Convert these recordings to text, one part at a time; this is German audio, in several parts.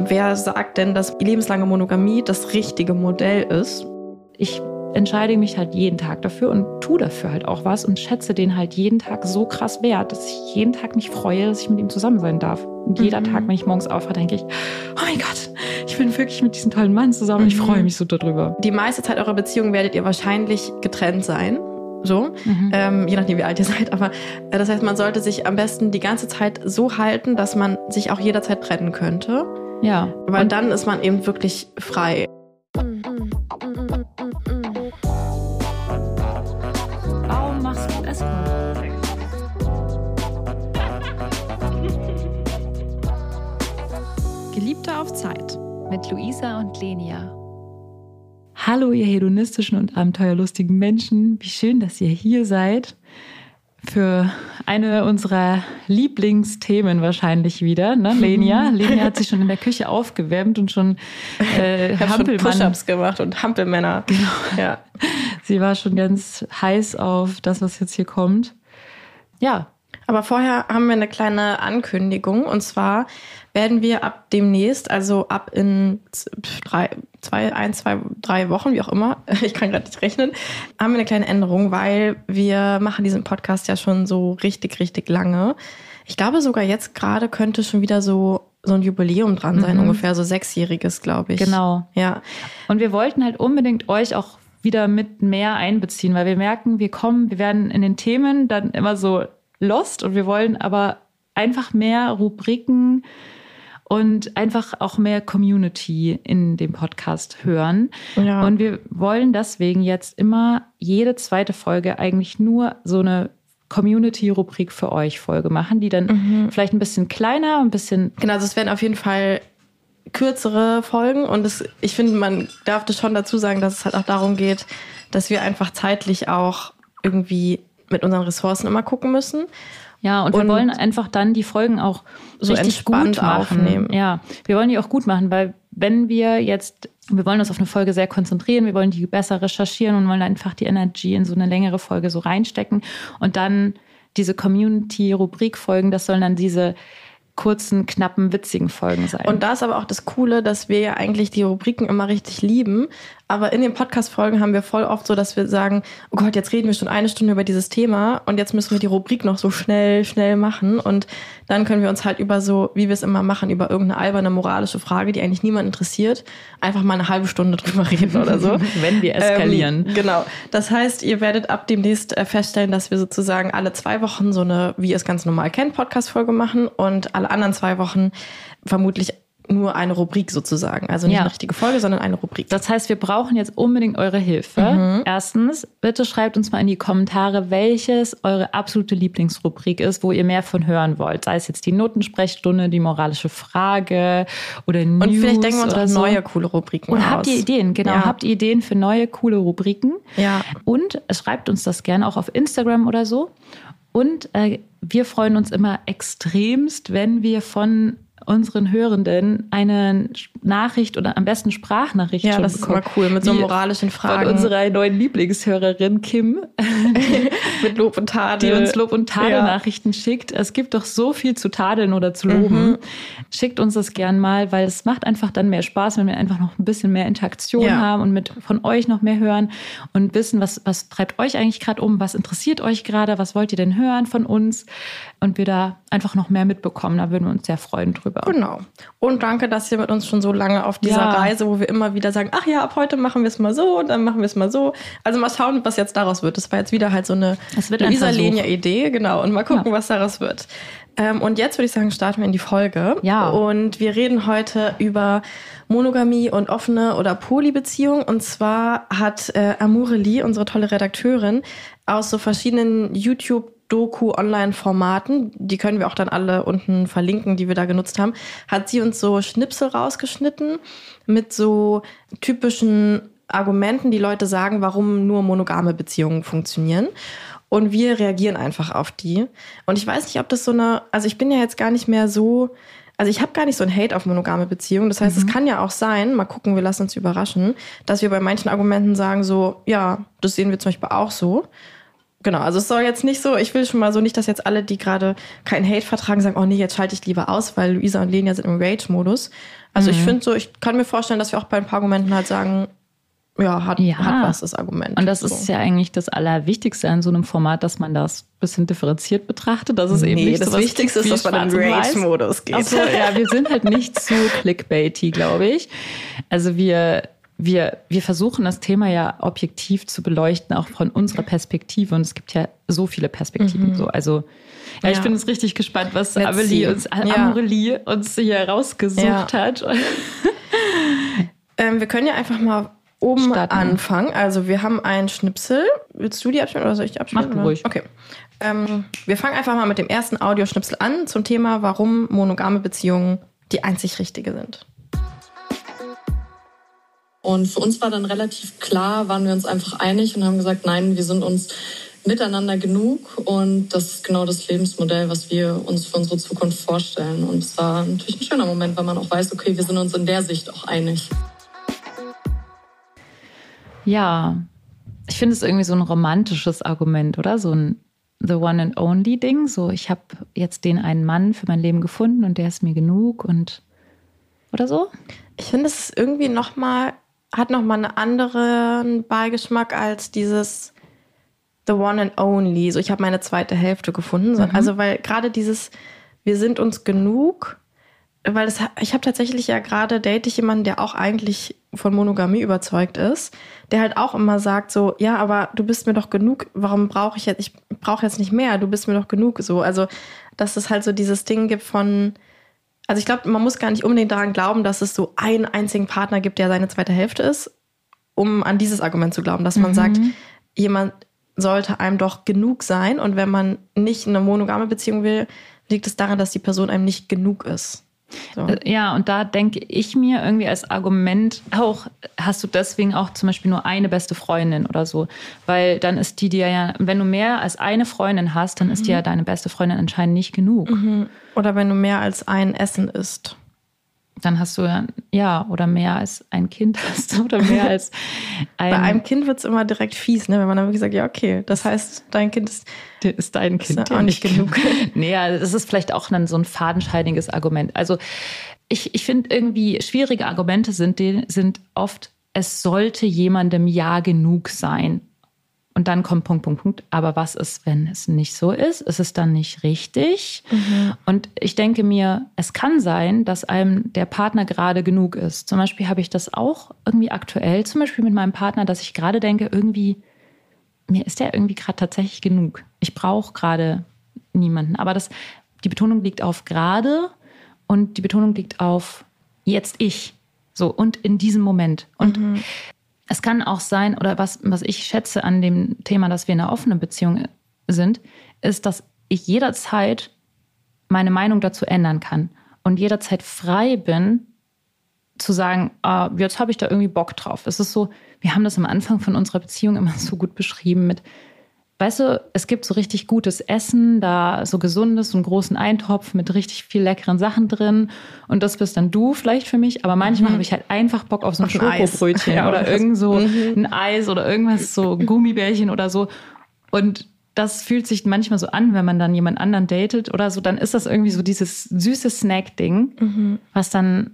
wer sagt denn, dass lebenslange Monogamie das richtige Modell ist? Ich entscheide mich halt jeden Tag dafür und tue dafür halt auch was und schätze den halt jeden Tag so krass wert, dass ich jeden Tag mich freue, dass ich mit ihm zusammen sein darf. Und jeder Tag, wenn ich morgens aufwache, denke ich, oh mein Gott, ich bin wirklich mit diesem tollen Mann zusammen. Ich freue mich so darüber. Die meiste Zeit eurer Beziehung werdet ihr wahrscheinlich getrennt sein. So, je nachdem wie alt ihr seid. Aber das heißt, man sollte sich am besten die ganze Zeit so halten, dass man sich auch jederzeit trennen könnte. Ja. Weil dann ist man eben wirklich frei. Warum machst du Escort? Geliebte auf Zeit mit Luisa und Lenia. Hallo, ihr hedonistischen und abenteuerlustigen Menschen. Wie schön, dass ihr hier seid. Für eine unserer Lieblingsthemen wahrscheinlich wieder, ne, Lenia? Lenia hat sich schon in der Küche aufgewärmt und schon Push-Ups gemacht und Hampelmänner. Genau. Ja. Sie war schon ganz heiß auf das, was jetzt hier kommt. Ja. Aber vorher haben wir eine kleine Ankündigung. Und zwar werden wir ab demnächst, also ab in 3 Wochen, wie auch immer, ich kann gerade nicht rechnen, haben wir eine kleine Änderung, weil wir machen diesen Podcast ja schon so richtig, richtig lange. Ich glaube sogar jetzt gerade könnte schon wieder so ein Jubiläum dran sein, ungefähr so 6-jähriges, glaube ich. Genau. Ja. Und wir wollten halt unbedingt euch auch wieder mit mehr einbeziehen, weil wir merken, wir werden in den Themen dann immer so lost und wir wollen aber einfach mehr Rubriken und einfach auch mehr Community in dem Podcast hören. Ja. Und wir wollen deswegen jetzt immer jede zweite Folge eigentlich nur so eine Community-Rubrik für euch Folge machen, die dann vielleicht ein bisschen kleiner, ein bisschen... Genau, also es werden auf jeden Fall kürzere Folgen und ich finde, man darf das schon dazu sagen, dass es halt auch darum geht, dass wir einfach zeitlich auch irgendwie mit unseren Ressourcen immer gucken müssen. Ja, und wir wollen einfach dann die Folgen auch so richtig gut aufnehmen. Ja, wir wollen die auch gut machen, weil wir wollen uns auf eine Folge sehr konzentrieren, wir wollen die besser recherchieren und wollen einfach die Energy in so eine längere Folge so reinstecken. Und dann diese Community-Rubrik-Folgen, das sollen dann diese kurzen, knappen, witzigen Folgen sein. Und da ist aber auch das Coole, dass wir ja eigentlich die Rubriken immer richtig lieben. Aber in den Podcast-Folgen haben wir voll oft so, dass wir sagen, oh Gott, jetzt reden wir schon 1 Stunde über dieses Thema und jetzt müssen wir die Rubrik noch so schnell machen. Und dann können wir uns halt über so, wie wir es immer machen, über irgendeine alberne moralische Frage, die eigentlich niemand interessiert, einfach mal eine halbe Stunde drüber reden oder so. Wenn wir eskalieren. Genau. Das heißt, ihr werdet ab demnächst feststellen, dass wir sozusagen alle 2 Wochen so eine, wie ihr es ganz normal kennt, Podcast-Folge machen und alle anderen 2 Wochen vermutlich nur eine Rubrik sozusagen. Also nicht eine richtige Folge, sondern eine Rubrik. Das heißt, wir brauchen jetzt unbedingt eure Hilfe. Erstens, bitte schreibt uns mal in die Kommentare, welches eure absolute Lieblingsrubrik ist, wo ihr mehr von hören wollt. Sei es jetzt die Notensprechstunde, die moralische Frage oder News. Und vielleicht denken wir uns auch so neue, coole Rubriken aus. Und habt ihr Ideen, genau. Ja. Habt ihr Ideen für neue, coole Rubriken? Ja. Und schreibt uns das gerne auch auf Instagram oder so. Und wir freuen uns immer extremst, wenn wir von unseren Hörenden eine Nachricht oder am besten Sprachnachricht schon bekommen. Ja, das ist immer cool, mit so moralischen Fragen. Von unserer neuen Lieblingshörerin Kim. Mit Lob und Tadel. Die uns Lob- und Tadel-Nachrichten schickt. Es gibt doch so viel zu tadeln oder zu loben. Schickt uns das gern mal, weil es macht einfach dann mehr Spaß, wenn wir einfach noch ein bisschen mehr Interaktion haben und von euch noch mehr hören und wissen, was treibt euch eigentlich gerade um, was interessiert euch gerade, was wollt ihr denn hören von uns und wir da einfach noch mehr mitbekommen. Da würden wir uns sehr freuen drüber. Genau. Und danke, dass ihr mit uns schon so lange auf dieser Reise, wo wir immer wieder sagen, ach ja, ab heute machen wir es mal so und dann machen wir es mal so. Also mal schauen, was jetzt daraus wird. Das war jetzt wieder halt so eine Luisa-Lenia-Idee, genau. Und mal gucken, was daraus wird. Und jetzt würde ich sagen, starten wir in die Folge. Ja. Und wir reden heute über Monogamie und offene oder Polybeziehung. Und zwar hat Amorelie, unsere tolle Redakteurin, aus so verschiedenen Doku-Online-Formaten, die können wir auch dann alle unten verlinken, die wir da genutzt haben, hat sie uns so Schnipsel rausgeschnitten mit so typischen Argumenten, die Leute sagen, warum nur monogame Beziehungen funktionieren. Und wir reagieren einfach auf die. Und ich weiß nicht, ob das also ich bin ja jetzt gar nicht mehr so, also ich habe gar nicht so ein Hate auf monogame Beziehungen. Das heißt, es kann ja auch sein, mal gucken, wir lassen uns überraschen, dass wir bei manchen Argumenten sagen so, ja, das sehen wir zum Beispiel auch so. Genau, also es soll jetzt nicht so, ich will schon mal so nicht, dass jetzt alle, die gerade keinen Hate vertragen, sagen, oh nee, jetzt schalte ich lieber aus, weil Luisa und Lenia sind im Rage-Modus. Also ich finde so, ich kann mir vorstellen, dass wir auch bei ein paar Argumenten halt sagen, ja, hat was, das Argument. Und das ist ja eigentlich das Allerwichtigste an so einem Format, dass man das ein bisschen differenziert betrachtet. Das ist eben nicht das Wichtigste ist, dass man in den Rage-Modus geht. Achso, ja, wir sind halt nicht zu clickbaity, glaube ich. Also wir versuchen das Thema ja objektiv zu beleuchten, auch von unserer Perspektive. Und es gibt ja so viele Perspektiven. So. Also ja, ich bin jetzt richtig gespannt, was Amorelie uns hier rausgesucht hat. Wir können ja einfach mal oben anfangen. Also wir haben einen Schnipsel. Willst du die abspielen oder soll ich die abspielen? Mach du ruhig. Okay. Wir fangen einfach mal mit dem ersten Audioschnipsel an zum Thema, warum monogame Beziehungen die einzig richtige sind. Und für uns war dann relativ klar, waren wir uns einfach einig und haben gesagt, nein, wir sind uns miteinander genug und das ist genau das Lebensmodell, was wir uns für unsere Zukunft vorstellen. Und es war natürlich ein schöner Moment, weil man auch weiß, okay, wir sind uns in der Sicht auch einig. Ja, ich finde es irgendwie so ein romantisches Argument, oder? So ein The One and Only Ding. So, ich habe jetzt den einen Mann für mein Leben gefunden und der ist mir genug und oder so. Ich finde, es ist irgendwie hat nochmal einen anderen Beigeschmack als dieses The One and Only. So, ich habe meine zweite Hälfte gefunden. Also, weil gerade dieses wir sind uns genug, weil ich habe tatsächlich date ich jemanden, der auch eigentlich von Monogamie überzeugt ist, der halt auch immer sagt so, ja, aber du bist mir doch genug, warum brauche ich brauche jetzt nicht mehr, du bist mir doch genug, so. Also, dass es halt so dieses Ding gibt von, also ich glaube, man muss gar nicht unbedingt daran glauben, dass es so einen einzigen Partner gibt, der seine zweite Hälfte ist, um an dieses Argument zu glauben, dass man sagt, jemand sollte einem doch genug sein und wenn man nicht eine monogame Beziehung will, liegt es daran, dass die Person einem nicht genug ist. So. Ja, und da denke ich mir irgendwie als Argument auch, hast du deswegen auch zum Beispiel nur eine beste Freundin oder so, weil dann ist die dir ja, wenn du mehr als eine Freundin hast, dann ist dir ja deine beste Freundin anscheinend nicht genug. Oder wenn du mehr als ein Essen isst. Dann hast du ja, oder mehr als ein Kind hast oder mehr als ein... Bei einem Kind wird es immer direkt fies, ne? Wenn man dann wirklich sagt, ja, okay, das heißt, dein Kind ist dein Kind ist auch nicht genug. Nee, das ist vielleicht auch dann so ein fadenscheiniges Argument. Also ich finde irgendwie, schwierige Argumente sind oft, es sollte jemandem ja genug sein. Und dann kommt Punkt. Aber was ist, wenn es nicht so ist? Ist es dann nicht richtig? Und ich denke mir, es kann sein, dass einem der Partner gerade genug ist. Zum Beispiel habe ich das auch irgendwie aktuell, zum Beispiel mit meinem Partner, dass ich gerade denke, irgendwie, mir ist der irgendwie gerade tatsächlich genug. Ich brauche gerade niemanden. Aber die Betonung liegt auf gerade und die Betonung liegt auf jetzt ich. So, und in diesem Moment. Und es kann auch sein, oder was ich schätze an dem Thema, dass wir in einer offenen Beziehung sind, ist, dass ich jederzeit meine Meinung dazu ändern kann und jederzeit frei bin, zu sagen, jetzt habe ich da irgendwie Bock drauf. Es ist so, wir haben das am Anfang von unserer Beziehung immer so gut beschrieben mit, weißt du, es gibt so richtig gutes Essen, da so gesundes, so einen großen Eintopf mit richtig viel leckeren Sachen drin. Und das bist dann du vielleicht für mich. Aber manchmal habe ich halt einfach Bock auf so ein Schokobrötchen oder irgend so ein Eis oder irgendwas, so Gummibärchen oder so. Und das fühlt sich manchmal so an, wenn man dann jemand anderen datet oder so. Dann ist das irgendwie so dieses süße Snack-Ding, was dann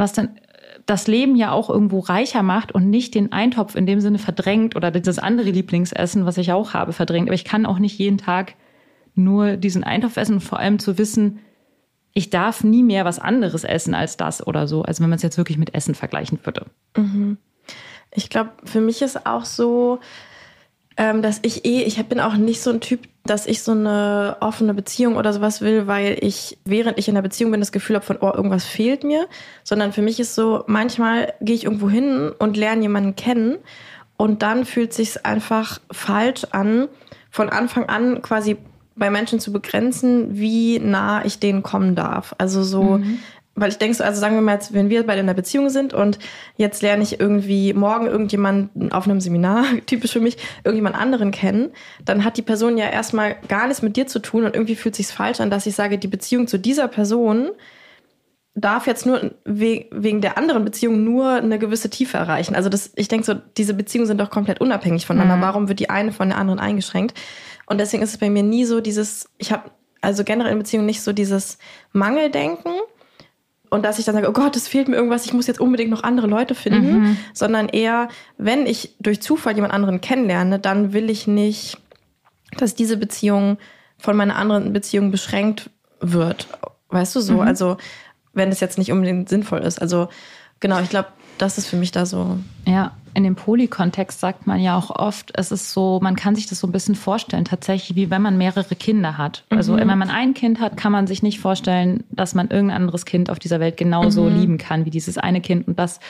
das Leben ja auch irgendwo reicher macht und nicht den Eintopf in dem Sinne verdrängt oder das andere Lieblingsessen, was ich auch habe, verdrängt. Aber ich kann auch nicht jeden Tag nur diesen Eintopf essen und vor allem zu wissen, ich darf nie mehr was anderes essen als das oder so. Also wenn man es jetzt wirklich mit Essen vergleichen würde. Ich glaube, für mich ist auch so, dass ich bin auch nicht so ein Typ, dass ich so eine offene Beziehung oder sowas will, weil ich, während ich in der Beziehung bin, das Gefühl habe von, irgendwas fehlt mir. Sondern für mich ist so, manchmal gehe ich irgendwo hin und lerne jemanden kennen und dann fühlt es sich einfach falsch an, von Anfang an quasi bei Menschen zu begrenzen, wie nah ich denen kommen darf. Also so, weil ich denke so, also sagen wir mal jetzt, wenn wir beide in einer Beziehung sind und jetzt lerne ich irgendwie morgen irgendjemanden auf einem Seminar, typisch für mich, irgendjemand anderen kennen, dann hat die Person ja erstmal gar nichts mit dir zu tun und irgendwie fühlt es sich falsch an, dass ich sage, die Beziehung zu dieser Person darf jetzt nur wegen der anderen Beziehung nur eine gewisse Tiefe erreichen. Also ich denke so, diese Beziehungen sind doch komplett unabhängig voneinander. Warum wird die eine von der anderen eingeschränkt? Und deswegen ist es bei mir nie so ich habe also generell in Beziehungen nicht so dieses Mangeldenken und dass ich dann sage, oh Gott, es fehlt mir irgendwas, ich muss jetzt unbedingt noch andere Leute finden, sondern eher, wenn ich durch Zufall jemand anderen kennenlerne, dann will ich nicht, dass diese Beziehung von meiner anderen Beziehung beschränkt wird. Weißt du so? Also wenn es jetzt nicht unbedingt sinnvoll ist. Also genau, ich glaube, das ist für mich da so. Ja, in dem Poly-Kontext sagt man ja auch oft, es ist so, man kann sich das so ein bisschen vorstellen, tatsächlich wie wenn man mehrere Kinder hat. Also wenn man ein Kind hat, kann man sich nicht vorstellen, dass man irgendein anderes Kind auf dieser Welt genauso lieben kann wie dieses eine Kind. Und das,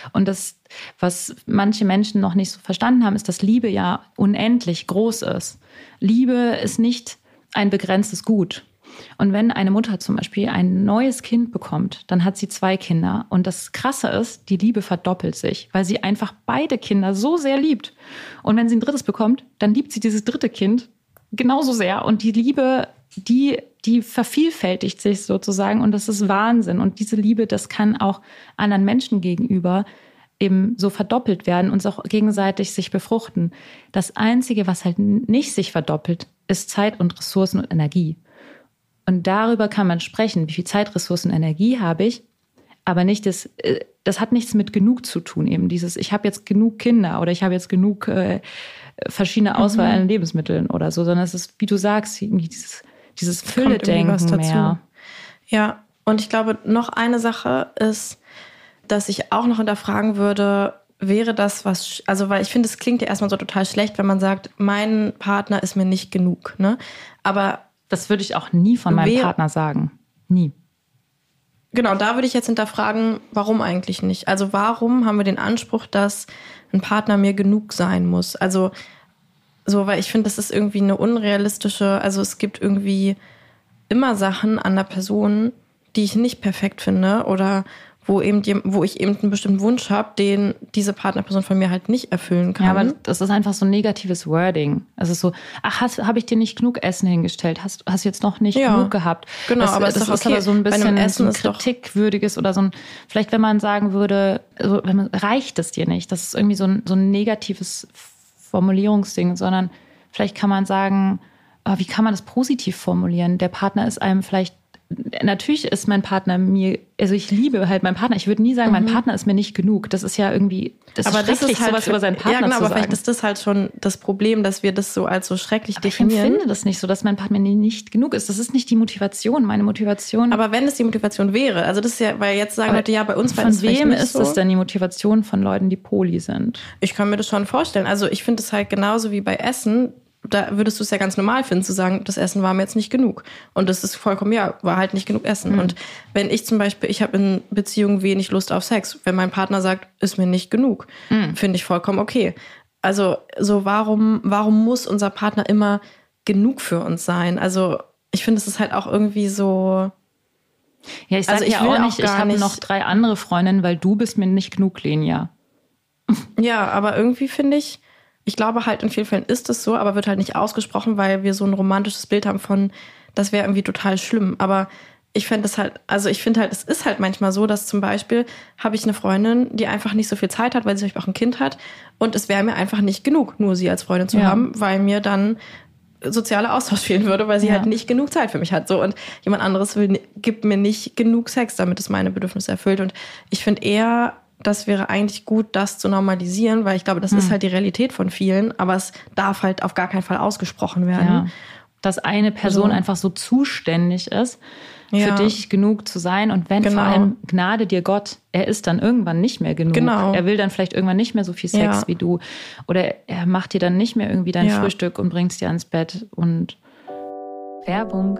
was manche Menschen noch nicht so verstanden haben, ist, dass Liebe ja unendlich groß ist. Liebe ist nicht ein begrenztes Gut. Und wenn eine Mutter zum Beispiel ein neues Kind bekommt, dann hat sie 2 Kinder. Und das Krasse ist, die Liebe verdoppelt sich, weil sie einfach beide Kinder so sehr liebt. Und wenn sie ein drittes bekommt, dann liebt sie dieses dritte Kind genauso sehr. Und die Liebe, die vervielfältigt sich sozusagen. Und das ist Wahnsinn. Und diese Liebe, das kann auch anderen Menschen gegenüber eben so verdoppelt werden und auch gegenseitig sich befruchten. Das Einzige, was halt nicht sich verdoppelt, ist Zeit und Ressourcen und Energie. Und darüber kann man sprechen, wie viel Zeit, Ressourcen, Energie habe ich, aber nicht das hat nichts mit genug zu tun, eben dieses, ich habe jetzt genug Kinder oder ich habe jetzt genug verschiedene Auswahl an Lebensmitteln oder so, sondern es ist, wie du sagst, irgendwie dieses Fülle-Denken mehr. Ja, und ich glaube, noch eine Sache ist, dass ich auch noch hinterfragen würde, wäre das weil ich finde, es klingt ja erstmal so total schlecht, wenn man sagt, mein Partner ist mir nicht genug, ne? Aber das würde ich auch nie von meinem Partner sagen. Nie. Genau, da würde ich jetzt hinterfragen, warum eigentlich nicht? Also warum haben wir den Anspruch, dass ein Partner mir genug sein muss? Also so, weil ich finde, das ist irgendwie eine unrealistische, also es gibt irgendwie immer Sachen an der Person, die ich nicht perfekt finde oder wo ich eben einen bestimmten Wunsch habe, den diese Partnerperson von mir halt nicht erfüllen kann. Ja, aber das ist einfach so ein negatives Wording. Also so, habe ich dir nicht genug Essen hingestellt? Hast du jetzt noch nicht genug gehabt? Genau, aber das ist aber so ein bisschen so ein kritikwürdiges oder so ein, vielleicht wenn man sagen würde, also reicht es dir nicht? Das ist irgendwie so ein negatives Formulierungsding, sondern vielleicht kann man sagen, wie kann man das positiv formulieren? Der Partner ist einem vielleicht, natürlich ist mein Partner mir, also ich liebe halt meinen Partner. Ich würde nie sagen, mein Partner ist mir nicht genug. Das ist ja irgendwie, das ist schrecklich, halt sowas über seinen Partner zu sagen. Aber vielleicht ist das halt schon das Problem, dass wir das so als so schrecklich definieren. Ich empfinde das nicht so, dass mein Partner mir nicht genug ist. Das ist nicht die Motivation, meine Motivation. Aber wenn es die Motivation wäre, also das ist ja, weil jetzt sagen Leute, ja, bei uns von wem ist das denn die Motivation von Leuten, die poly sind? Ich kann mir das schon vorstellen. Also ich finde es halt genauso wie bei Essen. Da würdest du es ja ganz normal finden, zu sagen, das Essen war mir jetzt nicht genug. Und das ist vollkommen, war halt nicht genug Essen. Und wenn ich zum Beispiel, ich habe in Beziehungen wenig Lust auf Sex, wenn mein Partner sagt, ist mir nicht genug, finde ich vollkommen okay. Also so warum muss unser Partner immer genug für uns sein? Also ich finde, es ist halt auch irgendwie so. Ja, ich sage ja auch nicht, ich habe noch 3 andere Freundinnen, weil du bist mir nicht genug, Lenia. Ja, aber irgendwie finde ich glaube halt, in vielen Fällen ist es so, aber wird halt nicht ausgesprochen, weil wir so ein romantisches Bild haben von, das wäre irgendwie total schlimm. Aber ich fände es halt, also ich finde halt, es ist halt manchmal so, dass zum Beispiel habe ich eine Freundin, die einfach nicht so viel Zeit hat, weil sie auch ein Kind hat. Und es wäre mir einfach nicht genug, nur sie als Freundin zu haben, weil mir dann sozialer Austausch fehlen würde, weil sie halt nicht genug Zeit für mich hat. So, und jemand anderes gibt mir nicht genug Sex, damit es meine Bedürfnisse erfüllt. Und ich finde eher, das wäre eigentlich gut, das zu normalisieren, weil ich glaube, das ist halt die Realität von vielen, aber es darf halt auf gar keinen Fall ausgesprochen werden. Ja. Dass eine Person einfach so zuständig ist, für dich genug zu sein. Und wenn vor allem Gnade dir Gott, er ist dann irgendwann nicht mehr genug. Genau. Er will dann vielleicht irgendwann nicht mehr so viel Sex wie du. Oder er macht dir dann nicht mehr irgendwie dein Frühstück und bringst dir ans Bett. Und Werbung.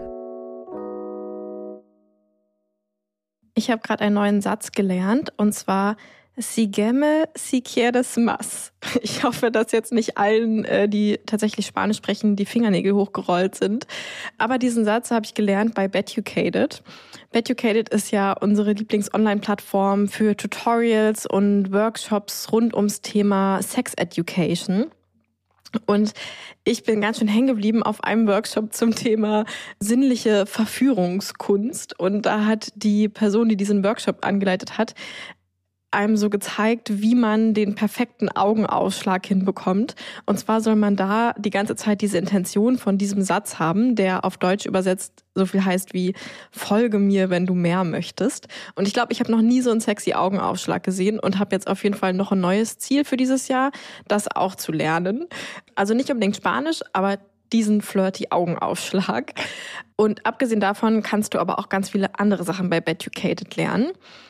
Ich habe gerade einen neuen Satz gelernt, und zwar Sigame si quieres más. Ich hoffe, dass jetzt nicht allen, die tatsächlich Spanisch sprechen, die Fingernägel hochgerollt sind. Aber diesen Satz habe ich gelernt bei Beducated. Beducated ist ja unsere Lieblings-Online-Plattform für Tutorials und Workshops rund ums Thema Sex Education. Und ich bin ganz schön hängen geblieben auf einem Workshop zum Thema sinnliche Verführungskunst. Und da hat die Person, die diesen Workshop angeleitet hat, einem so gezeigt, wie man den perfekten Augenausschlag hinbekommt. Und zwar soll man da die ganze Zeit diese Intention von diesem Satz haben, der auf Deutsch übersetzt so viel heißt wie folge mir, wenn du mehr möchtest. Und ich glaube, ich habe noch nie so einen sexy Augenaufschlag gesehen und habe jetzt auf jeden Fall noch ein neues Ziel für dieses Jahr, das auch zu lernen. Also nicht unbedingt Spanisch, aber diesen flirty Augenaufschlag. Und abgesehen davon kannst du aber auch ganz viele andere Sachen bei Beducated lernen.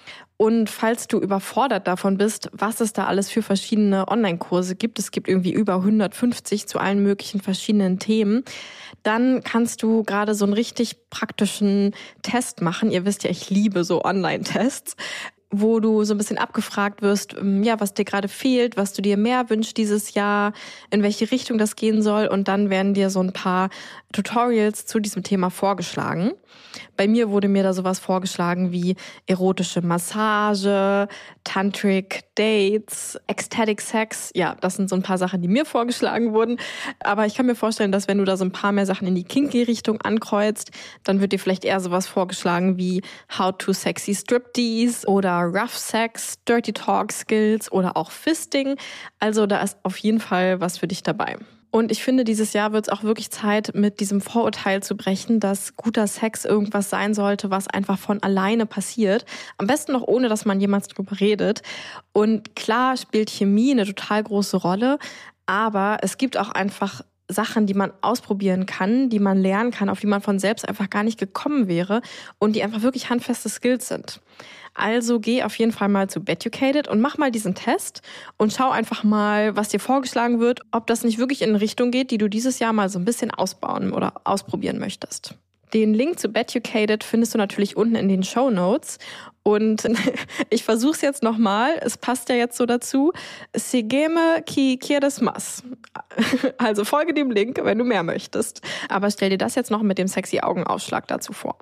Und falls du überfordert davon bist, was es da alles für verschiedene Online-Kurse gibt, es gibt irgendwie über 150 zu allen möglichen verschiedenen Themen, dann kannst du gerade so einen richtig praktischen Test machen. Ihr wisst ja, ich liebe so Online-Tests, wo du so ein bisschen abgefragt wirst, ja, was dir gerade fehlt, was du dir mehr wünschst dieses Jahr, in welche Richtung das gehen soll. Und dann werden dir so ein paar Tutorials zu diesem Thema vorgeschlagen. Bei mir wurde mir da sowas vorgeschlagen wie erotische Massage, Tantric Dates, Ecstatic Sex. Ja, das sind so ein paar Sachen, die mir vorgeschlagen wurden. Aber ich kann mir vorstellen, dass wenn du da so ein paar mehr Sachen in die Kinky-Richtung ankreuzt, dann wird dir vielleicht eher sowas vorgeschlagen wie How to Sexy Striptease oder Rough Sex, Dirty Talk Skills oder auch Fisting. Also da ist auf jeden Fall was für dich dabei. Und ich finde, dieses Jahr wird es auch wirklich Zeit, mit diesem Vorurteil zu brechen, dass guter Sex irgendwas sein sollte, was einfach von alleine passiert. Am besten noch ohne, dass man jemals drüber redet. Und klar spielt Chemie eine total große Rolle, aber es gibt auch einfach Sachen, die man ausprobieren kann, die man lernen kann, auf die man von selbst einfach gar nicht gekommen wäre und die einfach wirklich handfeste Skills sind. Also geh auf jeden Fall mal zu Beducated und mach mal diesen Test und schau einfach mal, was dir vorgeschlagen wird, ob das nicht wirklich in eine Richtung geht, die du dieses Jahr mal so ein bisschen ausbauen oder ausprobieren möchtest. Den Link zu Beducated findest du natürlich unten in den Shownotes. Und ich versuche es jetzt nochmal, es passt ja jetzt so dazu. Sígueme si quieres más. Also folge dem Link, wenn du mehr möchtest. Aber stell dir das jetzt noch mit dem sexy Augenausschlag dazu vor.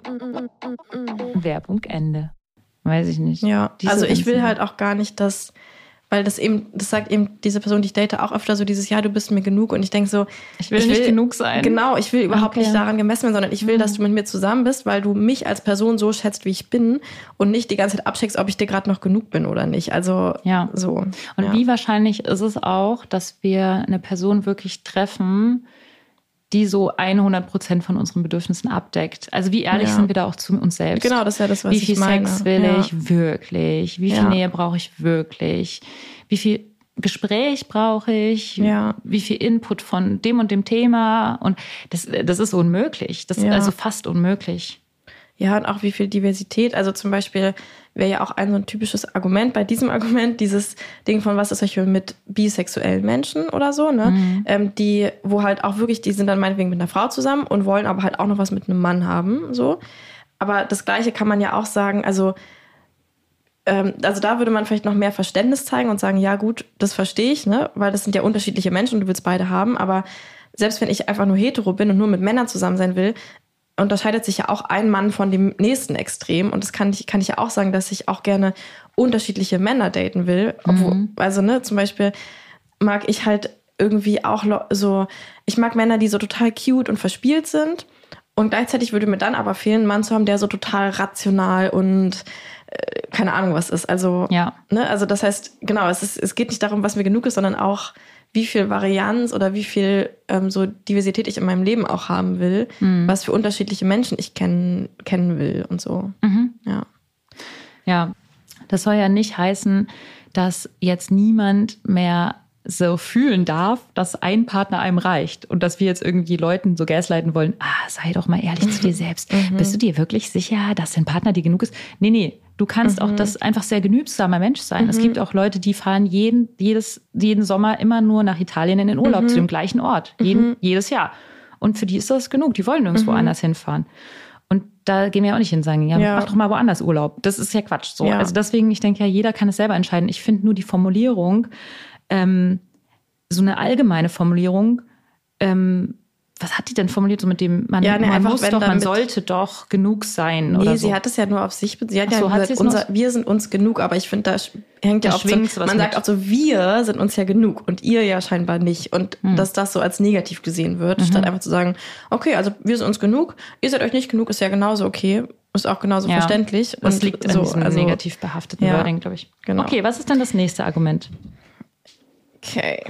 Werbung Ende. Weiß ich nicht. Ja, also ich will halt auch gar nicht, weil das sagt eben diese Person, die ich date, auch öfter so dieses Jahr, du bist mir genug. Und ich denke so, ich will nicht genug sein. Genau, ich will überhaupt nicht daran gemessen werden, sondern ich will, dass du mit mir zusammen bist, weil du mich als Person so schätzt, wie ich bin und nicht die ganze Zeit abcheckst, ob ich dir gerade noch genug bin oder nicht. Also so. Und wie wahrscheinlich ist es auch, dass wir eine Person wirklich treffen, die so 100% von unseren Bedürfnissen abdeckt. Also wie ehrlich sind wir da auch zu uns selbst? Genau, das ist ja das, was ich meine. Wie viel Sex will ich wirklich? Wie viel Nähe brauche ich wirklich? Wie viel Gespräch brauche ich? Ja. Wie viel Input von dem und dem Thema? Und das ist unmöglich. Das ist also fast unmöglich. Ja, und auch wie viel Diversität. Also zum Beispiel wäre ja auch ein so ein typisches Argument bei diesem Argument, dieses Ding von was ist euch mit bisexuellen Menschen oder so, ne? Die, wo halt auch wirklich, die sind dann meinetwegen mit einer Frau zusammen und wollen aber halt auch noch was mit einem Mann haben, so. Aber das Gleiche kann man ja auch sagen, also da würde man vielleicht noch mehr Verständnis zeigen und sagen, ja gut, das verstehe ich, ne? Weil das sind ja unterschiedliche Menschen und du willst beide haben, aber selbst wenn ich einfach nur hetero bin und nur mit Männern zusammen sein will, unterscheidet sich ja auch ein Mann von dem nächsten Extrem. Und das kann ich ja auch sagen, dass ich auch gerne unterschiedliche Männer daten will. Obwohl, also, ne, zum Beispiel mag ich halt irgendwie auch so, ich mag Männer, die so total cute und verspielt sind. Und gleichzeitig würde mir dann aber fehlen, einen Mann zu haben, der so total rational und keine Ahnung was ist. Also, ne, also das heißt, genau, es geht nicht darum, was mir genug ist, sondern auch, wie viel Varianz oder wie viel so Diversität ich in meinem Leben auch haben will, was für unterschiedliche Menschen ich kennen will und so. Ja, das soll ja nicht heißen, dass jetzt niemand mehr so fühlen darf, dass ein Partner einem reicht und dass wir jetzt irgendwie Leuten so gaslighten wollen, sei doch mal ehrlich zu dir selbst. Bist du dir wirklich sicher, dass dein Partner dir genug ist? Nee, du kannst auch das einfach sehr genügsamer Mensch sein. Es gibt auch Leute, die fahren jeden Sommer immer nur nach Italien in den Urlaub zu dem gleichen Ort, jedes Jahr. Und für die ist das genug, die wollen nirgendwo anders hinfahren. Und da gehen wir auch nicht hin und sagen, mach doch mal woanders Urlaub. Das ist ja Quatsch. So. Ja. Also deswegen, ich denke ja, jeder kann es selber entscheiden. Ich finde nur die Formulierung, so eine allgemeine Formulierung, was hat die denn formuliert, so mit dem, man sollte doch genug sein oder so? Sie hat es ja nur auf sich, sie hat gesagt, wir sind uns genug, aber ich finde, da hängt ja auch so, man sagt auch so, wir sind uns ja genug und ihr ja scheinbar nicht und dass das so als negativ gesehen wird, statt einfach zu sagen, okay, also wir sind uns genug, ihr seid euch nicht genug, ist ja genauso okay, ist auch genauso verständlich. Das liegt in diesem negativ behafteten Wording, glaube ich. Genau. Okay, was ist dann das nächste Argument? Okay.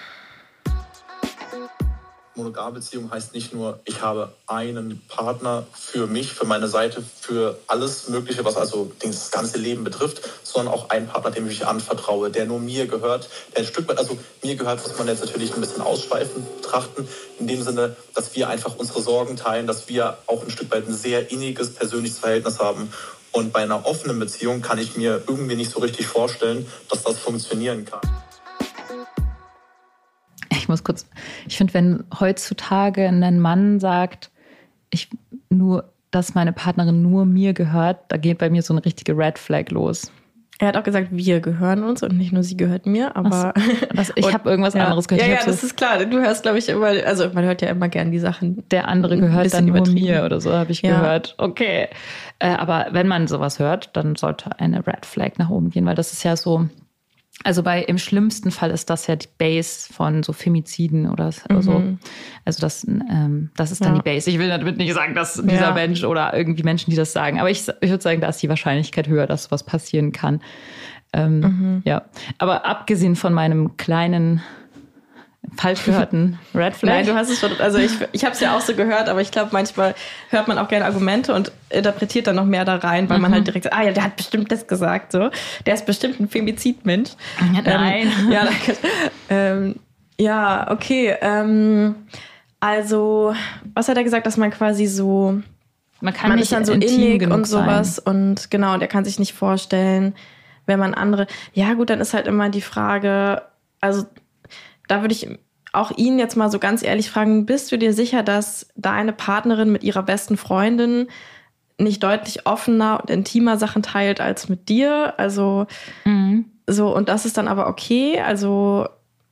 Monogambeziehung heißt nicht nur, ich habe einen Partner für mich, für meine Seite, für alles Mögliche, was also das ganze Leben betrifft, sondern auch einen Partner, dem ich anvertraue, der nur mir gehört, der ein Stück weit, also mir gehört, muss man jetzt natürlich ein bisschen ausschweifend betrachten, in dem Sinne, dass wir einfach unsere Sorgen teilen, dass wir auch ein Stück weit ein sehr inniges, persönliches Verhältnis haben. Und bei einer offenen Beziehung kann ich mir irgendwie nicht so richtig vorstellen, dass das funktionieren kann. Ich finde, wenn heutzutage ein Mann sagt, dass meine Partnerin nur mir gehört, da geht bei mir so eine richtige Red Flag los. Er hat auch gesagt, wir gehören uns und nicht nur sie gehört mir, aber... Ich habe irgendwas anderes gehört. Ja, das ist klar. Du hörst, glaube ich, immer, also man hört ja immer gern die Sachen. Der andere gehört dann nur mir oder so, habe ich gehört. Okay. Aber wenn man sowas hört, dann sollte eine Red Flag nach oben gehen, weil das ist ja so... Also im schlimmsten Fall ist das ja die Base von so Femiziden oder so. Also das ist dann die Base. Ich will damit nicht sagen, dass dieser Mensch oder irgendwie Menschen, die das sagen. Aber ich würde sagen, da ist die Wahrscheinlichkeit höher, dass sowas passieren kann. Ja. Aber abgesehen von meinem kleinen, falsch gehörten Red Flag. Nein, du hast es schon, also ich habe es ja auch so gehört, aber ich glaube, manchmal hört man auch gerne Argumente und interpretiert dann noch mehr da rein, weil man halt direkt sagt, der hat bestimmt das gesagt, so. Der ist bestimmt ein Femizidmensch. Nein. Okay. Also, was hat er gesagt, dass man quasi so, man ist dann so innig und sowas sein. Und genau, der kann sich nicht vorstellen, wenn man andere, ja gut, dann ist halt immer die Frage, also da würde ich auch ihn jetzt mal so ganz ehrlich fragen, bist du dir sicher, dass deine Partnerin mit ihrer besten Freundin nicht deutlich offener und intimer Sachen teilt als mit dir? Also so, und das ist dann aber okay, also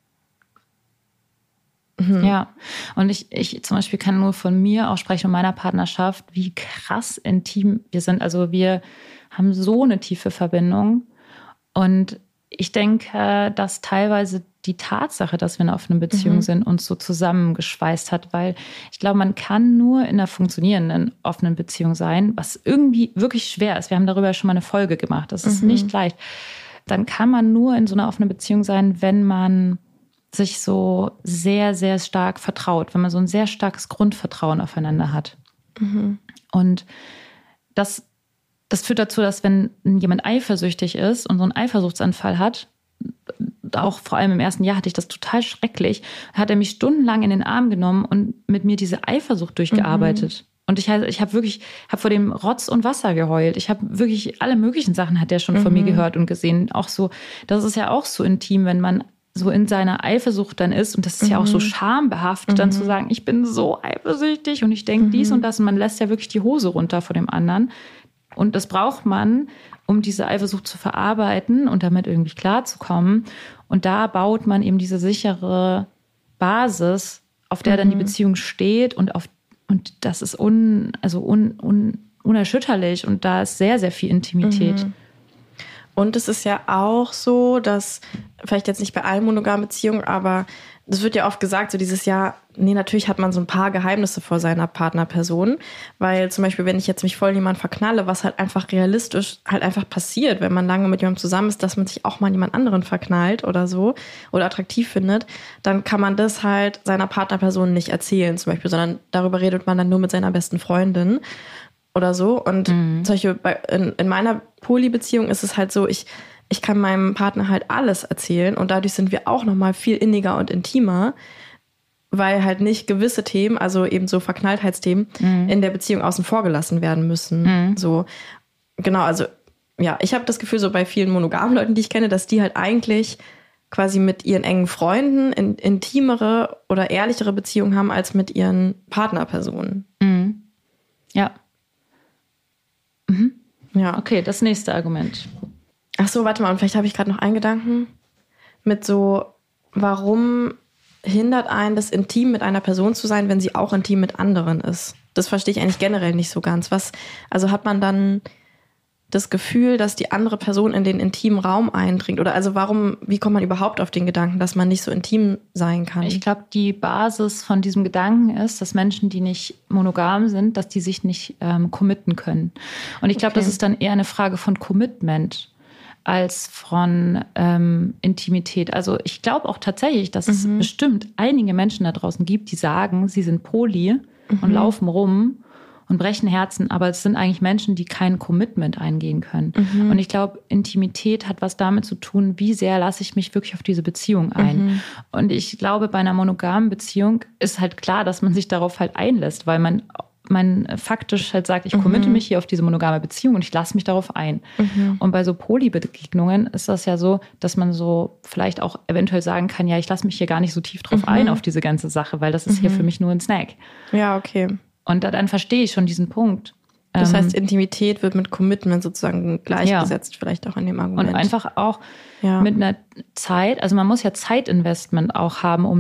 Ja, und ich zum Beispiel kann nur von mir auch sprechen und meiner Partnerschaft, wie krass intim wir sind. Also wir haben so eine tiefe Verbindung und ich denke, dass teilweise die Tatsache, dass wir in einer offenen Beziehung sind, uns so zusammengeschweißt hat, weil ich glaube, man kann nur in einer funktionierenden offenen Beziehung sein, was irgendwie wirklich schwer ist. Wir haben darüber schon mal eine Folge gemacht. Das ist nicht leicht. Dann kann man nur in so einer offenen Beziehung sein, wenn man sich so sehr, sehr stark vertraut, wenn man so ein sehr starkes Grundvertrauen aufeinander hat. Und das führt dazu, dass wenn jemand eifersüchtig ist und so einen Eifersuchtsanfall hat, auch vor allem im ersten Jahr hatte ich das total schrecklich, hat er mich stundenlang in den Arm genommen und mit mir diese Eifersucht durchgearbeitet. Und ich habe vor dem Rotz und Wasser geheult. Ich habe wirklich alle möglichen Sachen hat er schon von mir gehört und gesehen. Auch so, das ist ja auch so intim, wenn man so in seiner Eifersucht dann ist. Und das ist ja auch so schambehaftet, dann zu sagen, ich bin so eifersüchtig und ich denke dies und das. Und man lässt ja wirklich die Hose runter vor dem anderen. Und das braucht man, um diese Eifersucht zu verarbeiten und damit irgendwie klarzukommen. Und da baut man eben diese sichere Basis, auf der dann die Beziehung steht und das ist unerschütterlich und da ist sehr, sehr viel Intimität. Und es ist ja auch so, dass, vielleicht jetzt nicht bei allen monogamen Beziehungen, aber das wird ja oft gesagt, so dieses Jahr, nee, natürlich hat man so ein paar Geheimnisse vor seiner Partnerperson, weil zum Beispiel, wenn ich jetzt mich voll in jemanden verknalle, was halt einfach realistisch halt einfach passiert, wenn man lange mit jemandem zusammen ist, dass man sich auch mal in jemand anderen verknallt oder so oder attraktiv findet, dann kann man das halt seiner Partnerperson nicht erzählen zum Beispiel, sondern darüber redet man dann nur mit seiner besten Freundin oder so. Und zum Beispiel in meiner Poly-Beziehung ist es halt so, ich kann meinem Partner halt alles erzählen und dadurch sind wir auch nochmal viel inniger und intimer, weil halt nicht gewisse Themen, also eben so Verknalltheitsthemen, in der Beziehung außen vor gelassen werden müssen. So, genau, also ja, ich habe das Gefühl, so bei vielen monogamen Leuten, die ich kenne, dass die halt eigentlich quasi mit ihren engen Freunden intimere oder ehrlichere Beziehungen haben als mit ihren Partnerpersonen. Ja. Ja. Okay, das nächste Argument. Ach so, warte mal, und vielleicht habe ich gerade noch einen Gedanken mit so, warum hindert einen, das intim mit einer Person zu sein, wenn sie auch intim mit anderen ist? Das verstehe ich eigentlich generell nicht so ganz. Also hat man dann das Gefühl, dass die andere Person in den intimen Raum eindringt? Oder also wie kommt man überhaupt auf den Gedanken, dass man nicht so intim sein kann? Ich glaube, die Basis von diesem Gedanken ist, dass Menschen, die nicht monogam sind, dass die sich nicht committen können. Und ich glaube, das ist dann eher eine Frage von Commitment als von Intimität. Also ich glaube auch tatsächlich, dass es bestimmt einige Menschen da draußen gibt, die sagen, sie sind poly und laufen rum und brechen Herzen, aber es sind eigentlich Menschen, die kein Commitment eingehen können. Und ich glaube, Intimität hat was damit zu tun, wie sehr lasse ich mich wirklich auf diese Beziehung ein. Und ich glaube, bei einer monogamen Beziehung ist halt klar, dass man sich darauf halt einlässt, weil man faktisch halt sagt, ich committe mich hier auf diese monogame Beziehung und ich lasse mich darauf ein. Und bei so Polybegegnungen ist das ja so, dass man so vielleicht auch eventuell sagen kann, ja, ich lasse mich hier gar nicht so tief drauf ein auf diese ganze Sache, weil das ist hier für mich nur ein Snack. Ja, okay. Und dann verstehe ich schon diesen Punkt. Das heißt, Intimität wird mit Commitment sozusagen gleichgesetzt, vielleicht auch in dem Argument. Und einfach auch mit einer Zeit, also man muss ja Zeitinvestment auch haben, um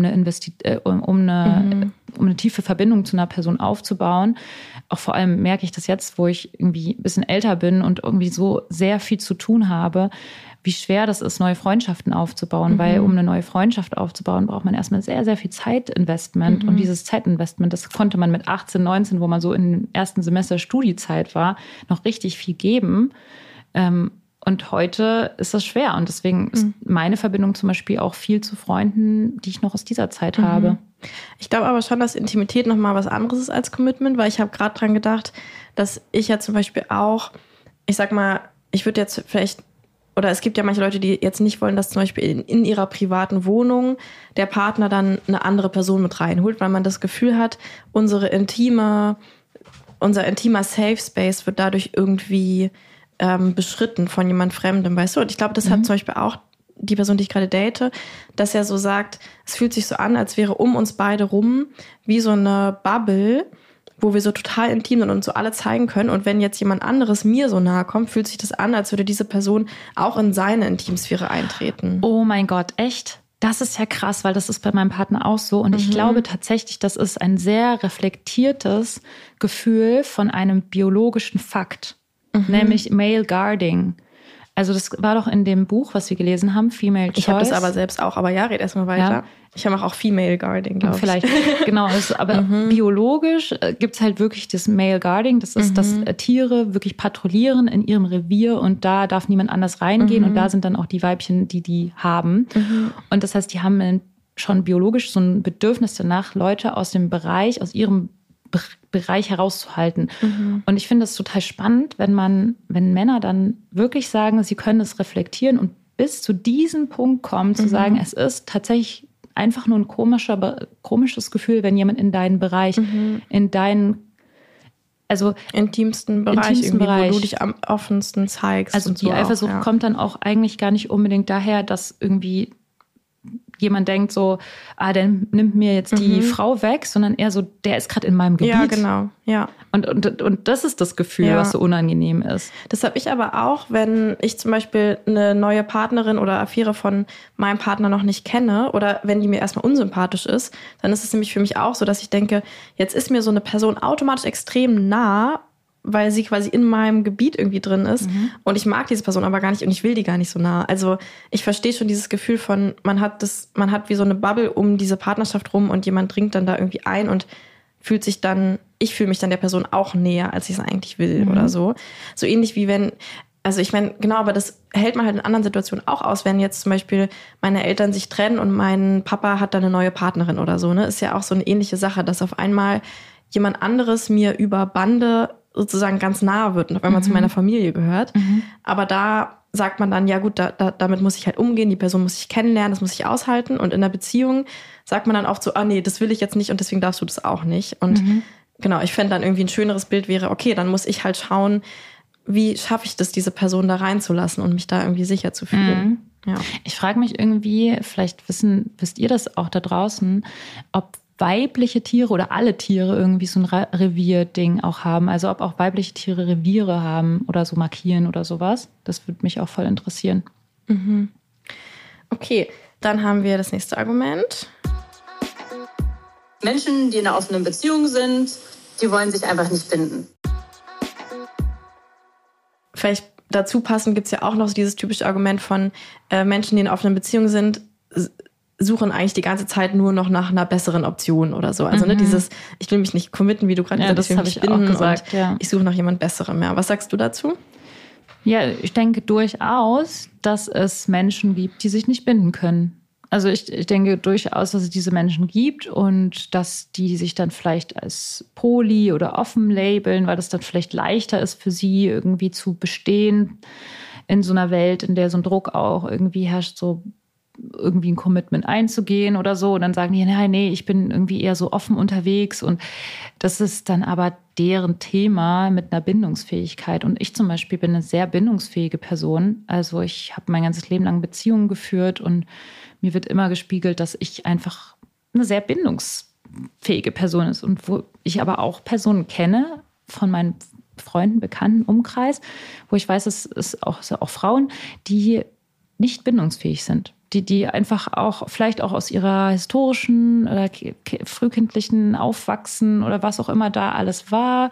eine tiefe Verbindung zu einer Person aufzubauen. Auch vor allem merke ich das jetzt, wo ich irgendwie ein bisschen älter bin und irgendwie so sehr viel zu tun habe, wie schwer das ist, neue Freundschaften aufzubauen. Weil um eine neue Freundschaft aufzubauen, braucht man erstmal sehr, sehr viel Zeitinvestment. Und dieses Zeitinvestment, das konnte man mit 18, 19, wo man so im ersten Semester Studiezeit war, noch richtig viel geben. Und heute ist das schwer. Und deswegen ist meine Verbindung zum Beispiel auch viel zu Freunden, die ich noch aus dieser Zeit habe. Ich glaube aber schon, dass Intimität nochmal was anderes ist als Commitment, weil ich habe gerade dran gedacht, dass ich ja zum Beispiel auch, ich sag mal, ich würde jetzt vielleicht, oder es gibt ja manche Leute, die jetzt nicht wollen, dass zum Beispiel in ihrer privaten Wohnung der Partner dann eine andere Person mit reinholt, weil man das Gefühl hat, unser intimer Safe Space wird dadurch irgendwie beschritten von jemand Fremdem, weißt du? Und ich glaube, das hat zum Beispiel auch die Person, die ich gerade date, dass er so sagt, es fühlt sich so an, als wäre um uns beide rum wie so eine Bubble, wo wir so total intim sind und so alle zeigen können. Und wenn jetzt jemand anderes mir so nahe kommt, fühlt sich das an, als würde diese Person auch in seine Intimsphäre eintreten. Oh mein Gott, echt? Das ist ja krass, weil das ist bei meinem Partner auch so. Und ich glaube tatsächlich, das ist ein sehr reflektiertes Gefühl von einem biologischen Fakt, nämlich Male Guarding. Also das war doch in dem Buch, was wir gelesen haben, Female Choice. Ich habe das aber selbst auch, aber ja, red erstmal weiter. Ja. Ich mache auch Female Guarding, glaube ich. Vielleicht, genau. Aber biologisch gibt's halt wirklich das Male Guarding. Das ist, dass Tiere wirklich patrouillieren in ihrem Revier und da darf niemand anders reingehen und da sind dann auch die Weibchen, die haben. Und das heißt, die haben schon biologisch so ein Bedürfnis danach, Leute aus dem Bereich, aus ihrem Bereich herauszuhalten. Und ich finde es total spannend, wenn Männer dann wirklich sagen, sie können es reflektieren und bis zu diesem Punkt kommen, zu sagen, es ist tatsächlich einfach nur ein komisches Gefühl, wenn jemand in deinen Bereich, in deinen intimsten Bereich, wo du dich am offensten zeigst. Also die Eifersucht kommt dann auch eigentlich gar nicht unbedingt daher, dass irgendwie jemand denkt so, der nimmt mir jetzt die Frau weg, sondern eher so, der ist gerade in meinem Gebiet. Ja, genau. Ja. Und das ist das Gefühl, was so unangenehm ist. Das habe ich aber auch, wenn ich zum Beispiel eine neue Partnerin oder Affäre von meinem Partner noch nicht kenne oder wenn die mir erstmal unsympathisch ist, dann ist es nämlich für mich auch so, dass ich denke, jetzt ist mir so eine Person automatisch extrem nah, weil sie quasi in meinem Gebiet irgendwie drin ist und ich mag diese Person aber gar nicht und ich will die gar nicht so nah. Also ich verstehe schon dieses Gefühl von, man hat wie so eine Bubble um diese Partnerschaft rum und jemand dringt dann da irgendwie ein und ich fühle mich dann der Person auch näher, als ich es eigentlich will oder so. So ähnlich wie wenn, also ich meine, genau, aber das hält man halt in anderen Situationen auch aus, wenn jetzt zum Beispiel meine Eltern sich trennen und mein Papa hat dann eine neue Partnerin oder so, ne? Ist ja auch so eine ähnliche Sache, dass auf einmal jemand anderes mir über Bande sozusagen ganz nahe wird, wenn man zu meiner Familie gehört. Aber da sagt man dann, ja gut, damit muss ich halt umgehen, die Person muss ich kennenlernen, das muss ich aushalten. Und in der Beziehung sagt man dann oft so, nee, das will ich jetzt nicht und deswegen darfst du das auch nicht. Und genau, ich fände dann irgendwie ein schöneres Bild wäre, okay, dann muss ich halt schauen, wie schaffe ich das, diese Person da reinzulassen und mich da irgendwie sicher zu fühlen. Ja. Ich frage mich irgendwie, vielleicht wisst ihr das auch da draußen, ob weibliche Tiere oder alle Tiere irgendwie so ein Revierding auch haben. Also ob auch weibliche Tiere Reviere haben oder so markieren oder sowas. Das würde mich auch voll interessieren. Okay, dann haben wir das nächste Argument. Menschen, die in einer offenen Beziehung sind, die wollen sich einfach nicht binden. Vielleicht dazu passend gibt es ja auch noch so dieses typische Argument von Menschen, die in einer offenen Beziehung sind, suchen eigentlich die ganze Zeit nur noch nach einer besseren Option oder so. Also dieses, ich will mich nicht committen, wie du gerade gesagt hast, ich will mich binden gesagt, ich suche nach jemand Besserem. Ja. Was sagst du dazu? Ja, ich denke durchaus, dass es Menschen gibt, die sich nicht binden können. Also ich denke durchaus, dass es diese Menschen gibt und dass die sich dann vielleicht als poly oder offen labeln, weil das dann vielleicht leichter ist für sie irgendwie zu bestehen in so einer Welt, in der so ein Druck auch irgendwie herrscht, so irgendwie ein Commitment einzugehen oder so. Und dann sagen die, nee, ich bin irgendwie eher so offen unterwegs. Und das ist dann aber deren Thema mit einer Bindungsfähigkeit. Und ich zum Beispiel bin eine sehr bindungsfähige Person. Also ich habe mein ganzes Leben lang Beziehungen geführt und mir wird immer gespiegelt, dass ich einfach eine sehr bindungsfähige Person ist. Und wo ich aber auch Personen kenne von meinen Freunden, Bekannten, Umkreis, wo ich weiß, es ist auch Frauen, die nicht bindungsfähig sind. Die einfach auch, vielleicht auch aus ihrer historischen oder frühkindlichen Aufwachsen oder was auch immer da alles war,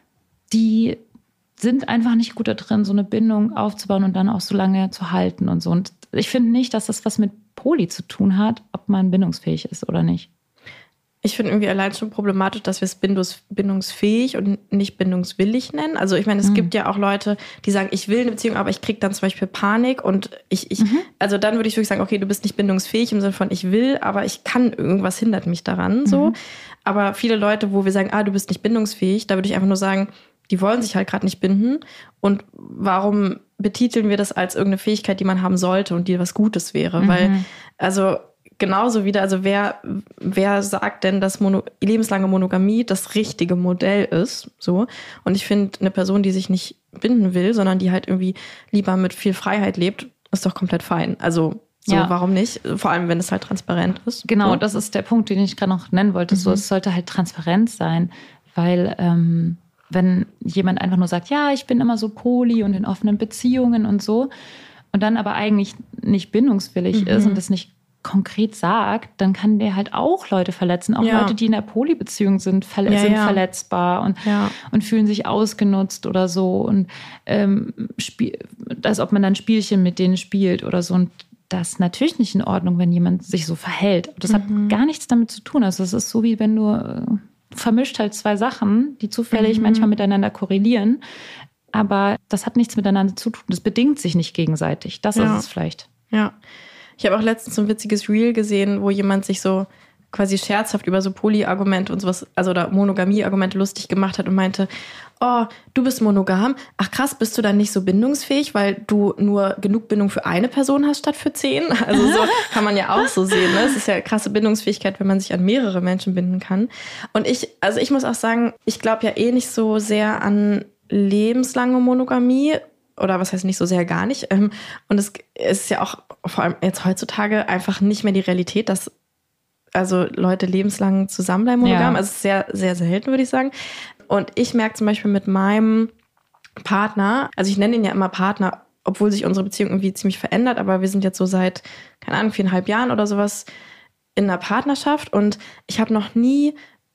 die sind einfach nicht gut da drin, so eine Bindung aufzubauen und dann auch so lange zu halten und so. Und ich finde nicht, dass das was mit Poly zu tun hat, ob man bindungsfähig ist oder nicht. Ich finde irgendwie allein schon problematisch, dass wir es bindungsfähig und nicht bindungswillig nennen. Also ich meine, es gibt ja auch Leute, die sagen, ich will eine Beziehung, aber ich kriege dann zum Beispiel Panik und also dann würde ich wirklich sagen, okay, du bist nicht bindungsfähig im Sinne von ich will, aber ich kann, irgendwas hindert mich daran, so. Aber viele Leute, wo wir sagen, du bist nicht bindungsfähig, da würde ich einfach nur sagen, die wollen sich halt gerade nicht binden und warum betiteln wir das als irgendeine Fähigkeit, die man haben sollte und die was Gutes wäre, weil, also genauso wieder, also wer sagt denn, dass lebenslange Monogamie das richtige Modell ist? So. Und ich finde, eine Person, die sich nicht binden will, sondern die halt irgendwie lieber mit viel Freiheit lebt, ist doch komplett fein. Also so, warum nicht? Vor allem, wenn es halt transparent ist. Genau, so. Das ist der Punkt, den ich gerade noch nennen wollte. So, es sollte halt transparent sein, weil wenn jemand einfach nur sagt, ja, ich bin immer so poly und in offenen Beziehungen und so, und dann aber eigentlich nicht bindungswillig ist und das nicht konkret sagt, dann kann der halt auch Leute verletzen. Auch Leute, die in einer Polybeziehung sind, sind verletzbar und fühlen sich ausgenutzt oder so. Und als ob man dann Spielchen mit denen spielt oder so. Und das ist natürlich nicht in Ordnung, wenn jemand sich so verhält. Das hat gar nichts damit zu tun. Also es ist so, wie wenn du vermischt halt zwei Sachen, die zufällig manchmal miteinander korrelieren. Aber das hat nichts miteinander zu tun. Das bedingt sich nicht gegenseitig. Das ist es vielleicht. Ja. Ich habe auch letztens so ein witziges Reel gesehen, wo jemand sich so quasi scherzhaft über so Poly-Argumente und sowas, also oder Monogamie-Argumente lustig gemacht hat und meinte, oh, du bist monogam. Ach krass, bist du dann nicht so bindungsfähig, weil du nur genug Bindung für eine Person hast statt für 10? Also so kann man ja auch so sehen. Ne? Es ist ja krasse Bindungsfähigkeit, wenn man sich an mehrere Menschen binden kann. Und ich muss auch sagen, ich glaube ja eh nicht so sehr an lebenslange Monogamie. Oder was heißt nicht so sehr, gar nicht. Und es ist ja auch vor allem jetzt heutzutage einfach nicht mehr die Realität, dass also Leute lebenslang zusammenbleiben monogam. Also es ist sehr, sehr selten, würde ich sagen. Und ich merke zum Beispiel mit meinem Partner, also ich nenne ihn ja immer Partner, obwohl sich unsere Beziehung irgendwie ziemlich verändert, aber wir sind jetzt so seit, keine Ahnung, 4,5 Jahren oder sowas in einer Partnerschaft und ich habe noch nie,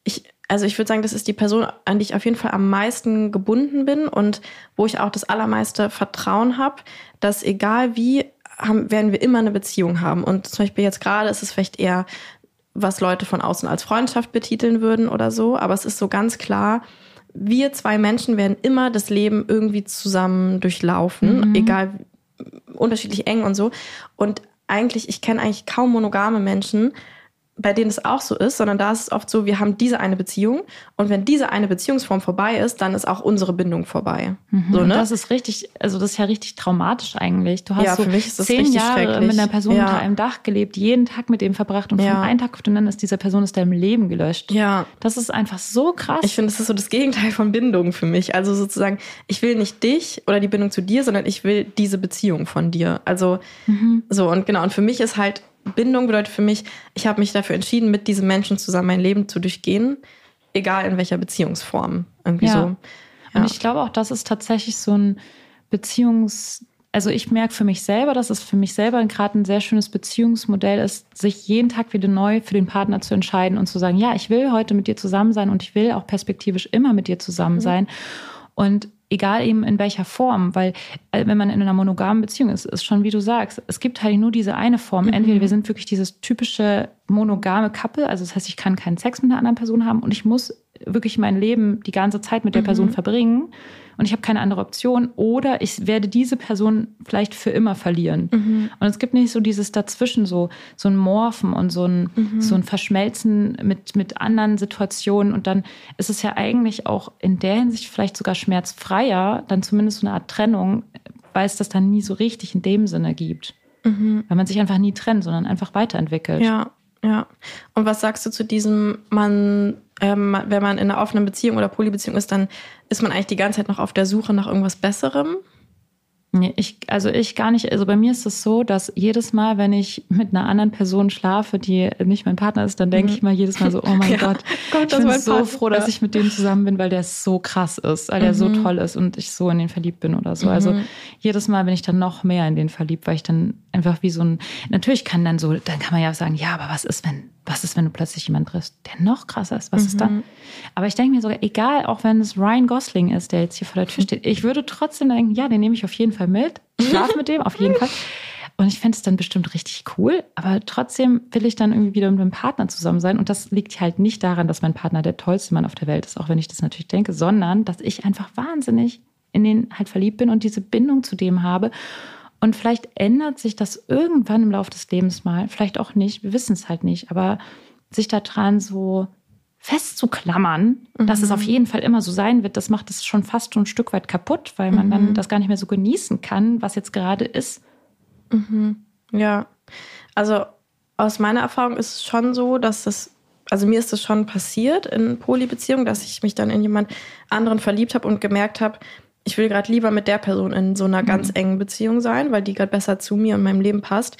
ich würde sagen, das ist die Person, an die ich auf jeden Fall am meisten gebunden bin und wo ich auch das allermeiste Vertrauen habe, dass egal wie, werden wir immer eine Beziehung haben. Und zum Beispiel jetzt gerade ist es vielleicht eher, was Leute von außen als Freundschaft betiteln würden oder so. Aber es ist so ganz klar, wir zwei Menschen werden immer das Leben irgendwie zusammen durchlaufen, egal, unterschiedlich eng und so. Und ich kenne eigentlich kaum monogame Menschen, bei denen es auch so ist, sondern da ist es oft so, wir haben diese eine Beziehung und wenn diese eine Beziehungsform vorbei ist, dann ist auch unsere Bindung vorbei. So, ne? Das ist richtig, also das ist ja richtig traumatisch eigentlich. Du hast für mich ist das 10 Jahre mit einer Person Ja. unter einem Dach gelebt, jeden Tag mit dem verbracht und von einem Tag auf den anderen ist diese Person aus deinem Leben gelöscht. Ja. Das ist einfach so krass. Ich finde, das ist so das Gegenteil von Bindung für mich. Also sozusagen, ich will nicht dich oder die Bindung zu dir, sondern ich will diese Beziehung von dir. Also so und genau. Und für mich ist halt Bindung bedeutet für mich, ich habe mich dafür entschieden, mit diesem Menschen zusammen mein Leben zu durchgehen, egal in welcher Beziehungsform. Irgendwie so. Ja. Und ich glaube auch, das ist tatsächlich so ein also ich merke für mich selber, dass es für mich selber gerade ein sehr schönes Beziehungsmodell ist, sich jeden Tag wieder neu für den Partner zu entscheiden und zu sagen, ja, ich will heute mit dir zusammen sein und ich will auch perspektivisch immer mit dir zusammen sein. Und egal eben in welcher Form, weil wenn man in einer monogamen Beziehung ist schon wie du sagst, es gibt halt nur diese eine Form. Entweder wir sind wirklich dieses typische monogame Couple, also das heißt, ich kann keinen Sex mit einer anderen Person haben und ich muss wirklich mein Leben die ganze Zeit mit der Person verbringen und ich habe keine andere Option, oder ich werde diese Person vielleicht für immer verlieren. Und es gibt nicht so dieses dazwischen, so ein Morphen und so ein Verschmelzen mit anderen Situationen, und dann ist es ja eigentlich auch in der Hinsicht vielleicht sogar schmerzfreier, dann zumindest so eine Art Trennung, weil es das dann nie so richtig in dem Sinne gibt. Weil man sich einfach nie trennt, sondern einfach weiterentwickelt. Ja. Und was sagst du zu diesem, wenn man in einer offenen Beziehung oder Polybeziehung ist, dann ist man eigentlich die ganze Zeit noch auf der Suche nach irgendwas Besserem? Nee, ich gar nicht. Also bei mir ist es so, dass jedes Mal, wenn ich mit einer anderen Person schlafe, die nicht mein Partner ist, dann denke ich mal jedes Mal so, oh mein Gott, ich bin so froh, dass ich mit dem zusammen bin, weil der so krass ist, weil der so toll ist und ich so in den verliebt bin oder so. Also jedes Mal bin ich dann noch mehr in den verliebt, weil ich dann einfach wie so natürlich kann dann kann man ja sagen, ja, aber was ist, wenn du plötzlich jemanden triffst, der noch krasser ist? Was ist dann? Aber ich denke mir sogar, egal, auch wenn es Ryan Gosling ist, der jetzt hier vor der Tür steht, ich würde trotzdem denken, ja, den nehme ich auf jeden Fall mit. Ich schlafe mit dem, auf jeden Fall. Und ich fände es dann bestimmt richtig cool. Aber trotzdem will ich dann irgendwie wieder mit meinem Partner zusammen sein. Und das liegt halt nicht daran, dass mein Partner der tollste Mann auf der Welt ist, auch wenn ich das natürlich denke, sondern dass ich einfach wahnsinnig in den halt verliebt bin und diese Bindung zu dem habe. Und vielleicht ändert sich das irgendwann im Laufe des Lebens mal, vielleicht auch nicht, wir wissen es halt nicht, aber sich daran so festzuklammern, dass es auf jeden Fall immer so sein wird, das macht es schon fast ein Stück weit kaputt, weil man dann das gar nicht mehr so genießen kann, was jetzt gerade ist. Ja, also aus meiner Erfahrung ist es schon so, dass also mir ist es schon passiert in Polybeziehungen, dass ich mich dann in jemand anderen verliebt habe und gemerkt habe, ich will gerade lieber mit der Person in so einer ganz engen Beziehung sein, weil die gerade besser zu mir und meinem Leben passt.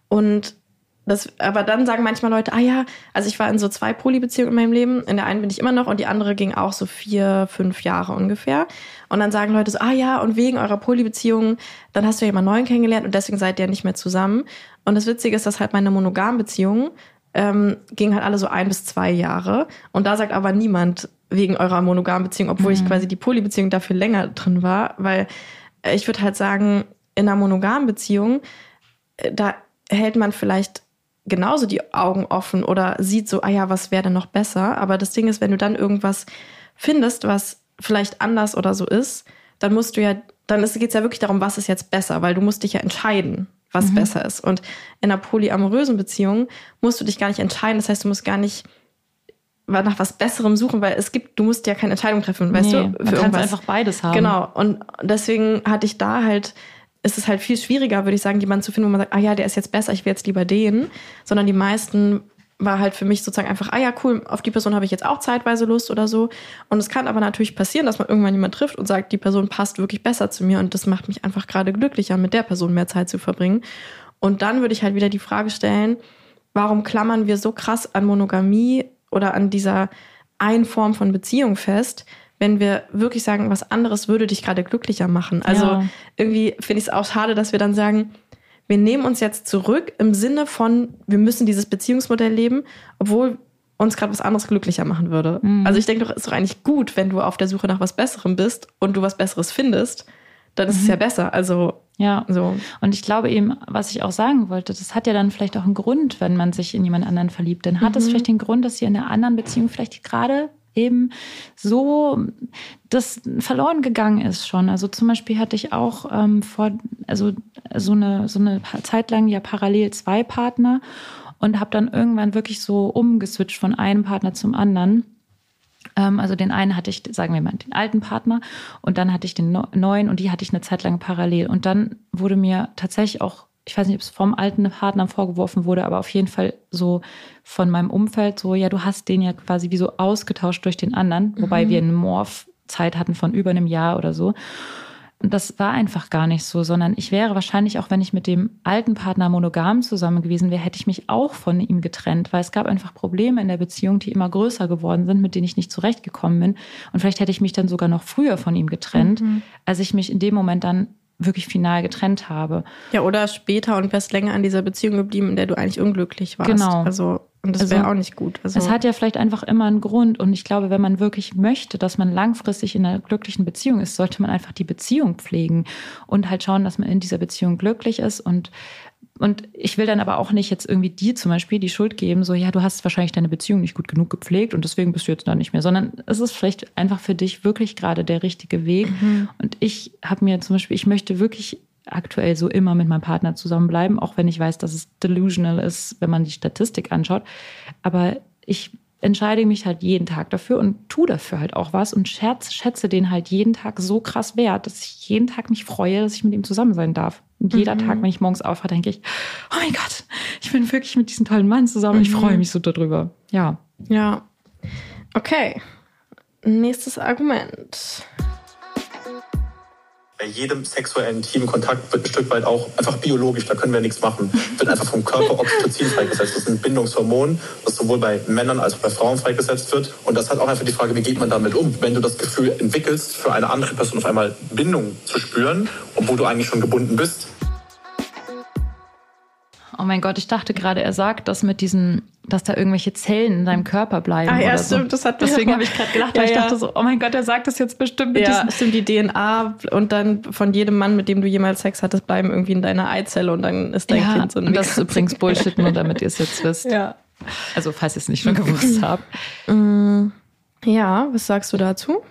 Aber dann sagen manchmal Leute, also ich war in so 2 Polybeziehungen in meinem Leben. In der einen bin ich immer noch und die andere ging auch so 4-5 Jahre ungefähr. Und dann sagen Leute so, und wegen eurer Polybeziehung, dann hast du ja jemand Neuen kennengelernt und deswegen seid ihr nicht mehr zusammen. Und das Witzige ist, dass halt meine monogamen Beziehungen ging halt alle so 1 bis 2 Jahre. Und da sagt aber niemand wegen eurer monogamen Beziehung, obwohl ich quasi die Polybeziehung dafür länger drin war. Weil ich würde halt sagen, in einer monogamen Beziehung, da hält man vielleicht genauso die Augen offen oder sieht so, was wäre denn noch besser? Aber das Ding ist, wenn du dann irgendwas findest, was vielleicht anders oder so ist, dann geht's ja wirklich darum, was ist jetzt besser, weil du musst dich ja entscheiden, was besser ist. Und in einer polyamorösen Beziehung musst du dich gar nicht entscheiden. Das heißt, du musst gar nicht nach was Besserem suchen, weil du musst ja keine Entscheidung treffen, weißt du? Man kann einfach beides haben. Genau. Und deswegen hatte ich da halt, ist es halt viel schwieriger, würde ich sagen, jemanden zu finden, wo man sagt, der ist jetzt besser, ich will jetzt lieber den. Sondern die meisten war halt für mich sozusagen einfach, cool, auf die Person habe ich jetzt auch zeitweise Lust oder so. Und es kann aber natürlich passieren, dass man irgendwann jemanden trifft und sagt, die Person passt wirklich besser zu mir und das macht mich einfach gerade glücklicher, mit der Person mehr Zeit zu verbringen. Und dann würde ich halt wieder die Frage stellen, warum klammern wir so krass an Monogamie oder an dieser einen Form von Beziehung fest, wenn wir wirklich sagen, was anderes würde dich gerade glücklicher machen. Also irgendwie finde ich es auch schade, dass wir dann sagen, wir nehmen uns jetzt zurück im Sinne von, wir müssen dieses Beziehungsmodell leben, obwohl uns gerade was anderes glücklicher machen würde. Also ich denke doch, ist doch eigentlich gut, wenn du auf der Suche nach was Besserem bist und du was Besseres findest, dann ist es ja besser. Also so. Und ich glaube eben, was ich auch sagen wollte, das hat ja dann vielleicht auch einen Grund, wenn man sich in jemand anderen verliebt. Dann hat es vielleicht den Grund, dass ihr in einer anderen Beziehung vielleicht gerade eben so das verloren gegangen ist schon. Also zum Beispiel hatte ich auch so eine Zeit lang ja parallel 2 Partner und habe dann irgendwann wirklich so umgeswitcht von einem Partner zum anderen. Also den einen hatte ich, sagen wir mal, den alten Partner und dann hatte ich den neuen und die hatte ich eine Zeit lang parallel. Und dann wurde mir tatsächlich auch, ich weiß nicht, ob es vom alten Partner vorgeworfen wurde, aber auf jeden Fall so von meinem Umfeld so, du hast den ja quasi wie so ausgetauscht durch den anderen, wobei wir eine Morph-Zeit hatten von über einem Jahr oder so. Und das war einfach gar nicht so, sondern ich wäre wahrscheinlich, auch wenn ich mit dem alten Partner monogam zusammen gewesen wäre, hätte ich mich auch von ihm getrennt, weil es gab einfach Probleme in der Beziehung, die immer größer geworden sind, mit denen ich nicht zurechtgekommen bin. Und vielleicht hätte ich mich dann sogar noch früher von ihm getrennt, als ich mich in dem Moment dann wirklich final getrennt habe. Ja, oder später und wärst länger an dieser Beziehung geblieben, in der du eigentlich unglücklich warst. Genau. Und das wäre auch nicht gut. Es hat ja vielleicht einfach immer einen Grund. Und ich glaube, wenn man wirklich möchte, dass man langfristig in einer glücklichen Beziehung ist, sollte man einfach die Beziehung pflegen und halt schauen, dass man in dieser Beziehung glücklich ist. Und ich will dann aber auch nicht jetzt irgendwie dir zum Beispiel die Schuld geben, so, ja, du hast wahrscheinlich deine Beziehung nicht gut genug gepflegt und deswegen bist du jetzt da nicht mehr, sondern es ist vielleicht einfach für dich wirklich gerade der richtige Weg. Und ich habe mir zum Beispiel, ich möchte wirklich aktuell so immer mit meinem Partner zusammenbleiben, auch wenn ich weiß, dass es delusional ist, wenn man die Statistik anschaut. Aber ich entscheide mich halt jeden Tag dafür und tue dafür halt auch was und schätze den halt jeden Tag so krass wert, dass ich jeden Tag mich freue, dass ich mit ihm zusammen sein darf. Und jeder Tag, wenn ich morgens aufwache, denke ich, oh mein Gott, ich bin wirklich mit diesem tollen Mann zusammen. Ich freue mich so darüber. Ja. Ja. Okay. Nächstes Argument. Bei jedem sexuellen intimen Kontakt wird ein Stück weit auch einfach biologisch, da können wir nichts machen, wird einfach vom Körper Oxytocin freigesetzt. Das ist ein Bindungshormon, das sowohl bei Männern als auch bei Frauen freigesetzt wird. Und das hat auch einfach die Frage, wie geht man damit um, wenn du das Gefühl entwickelst, für eine andere Person auf einmal Bindung zu spüren, obwohl du eigentlich schon gebunden bist. Oh mein Gott, ich dachte gerade, er sagt das mit diesen, dass da irgendwelche Zellen in deinem Körper bleiben. Ah ja, oder stimmt, so. Deswegen habe ich gerade gelacht, weil ich dachte so, oh mein Gott, er sagt das jetzt bestimmt mit Ja, diesen... stimmt, die DNA und dann von jedem Mann, mit dem du jemals Sex hattest, bleiben irgendwie in deiner Eizelle und dann ist dein Kind so ein und das ist übrigens Bullshit, nur damit ihr es jetzt wisst. Ja. Also, falls ihr es nicht schon gewusst habt. Ja, was sagst du dazu?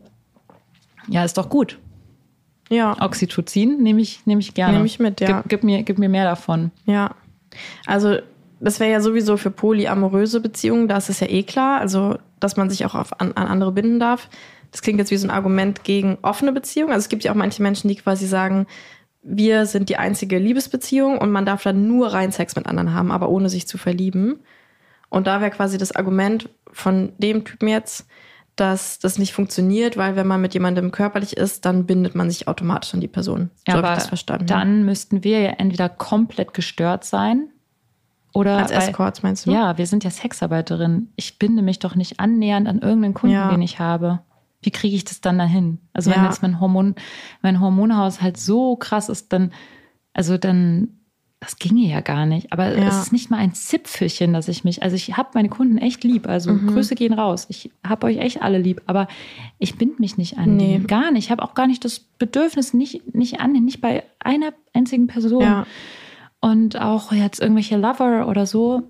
Ja, ist doch gut. Ja. Oxytocin nehme ich gerne. Nehme ich mit, ja. Gib mir mehr davon. Ja. Also, das wäre ja sowieso für polyamoröse Beziehungen, da ist es ja eh klar, also, dass man sich auch an andere binden darf. Das klingt jetzt wie so ein Argument gegen offene Beziehungen. Also, es gibt ja auch manche Menschen, die quasi sagen, wir sind die einzige Liebesbeziehung und man darf dann nur rein Sex mit anderen haben, aber ohne sich zu verlieben. Und da wäre quasi das Argument von dem Typen jetzt, dass das nicht funktioniert, weil wenn man mit jemandem körperlich ist, dann bindet man sich automatisch an die Person. So habe ich das verstanden. Dann müssten wir ja entweder komplett gestört sein oder... Als Escorts meinst du? Ja, wir sind ja Sexarbeiterinnen. Ich binde mich doch nicht annähernd an irgendeinen Kunden, den ich habe. Wie kriege ich das dann dahin? Also wenn jetzt mein Hormonhaushalt so krass ist, dann das ginge ja gar nicht. Aber es ist nicht mal ein Zipfelchen, dass ich habe meine Kunden echt lieb. Also Grüße gehen raus. Ich habe euch echt alle lieb. Aber ich binde mich nicht an die. Gar nicht. Ich habe auch gar nicht das Bedürfnis, nicht bei einer einzigen Person. Ja. Und auch jetzt irgendwelche Lover oder so.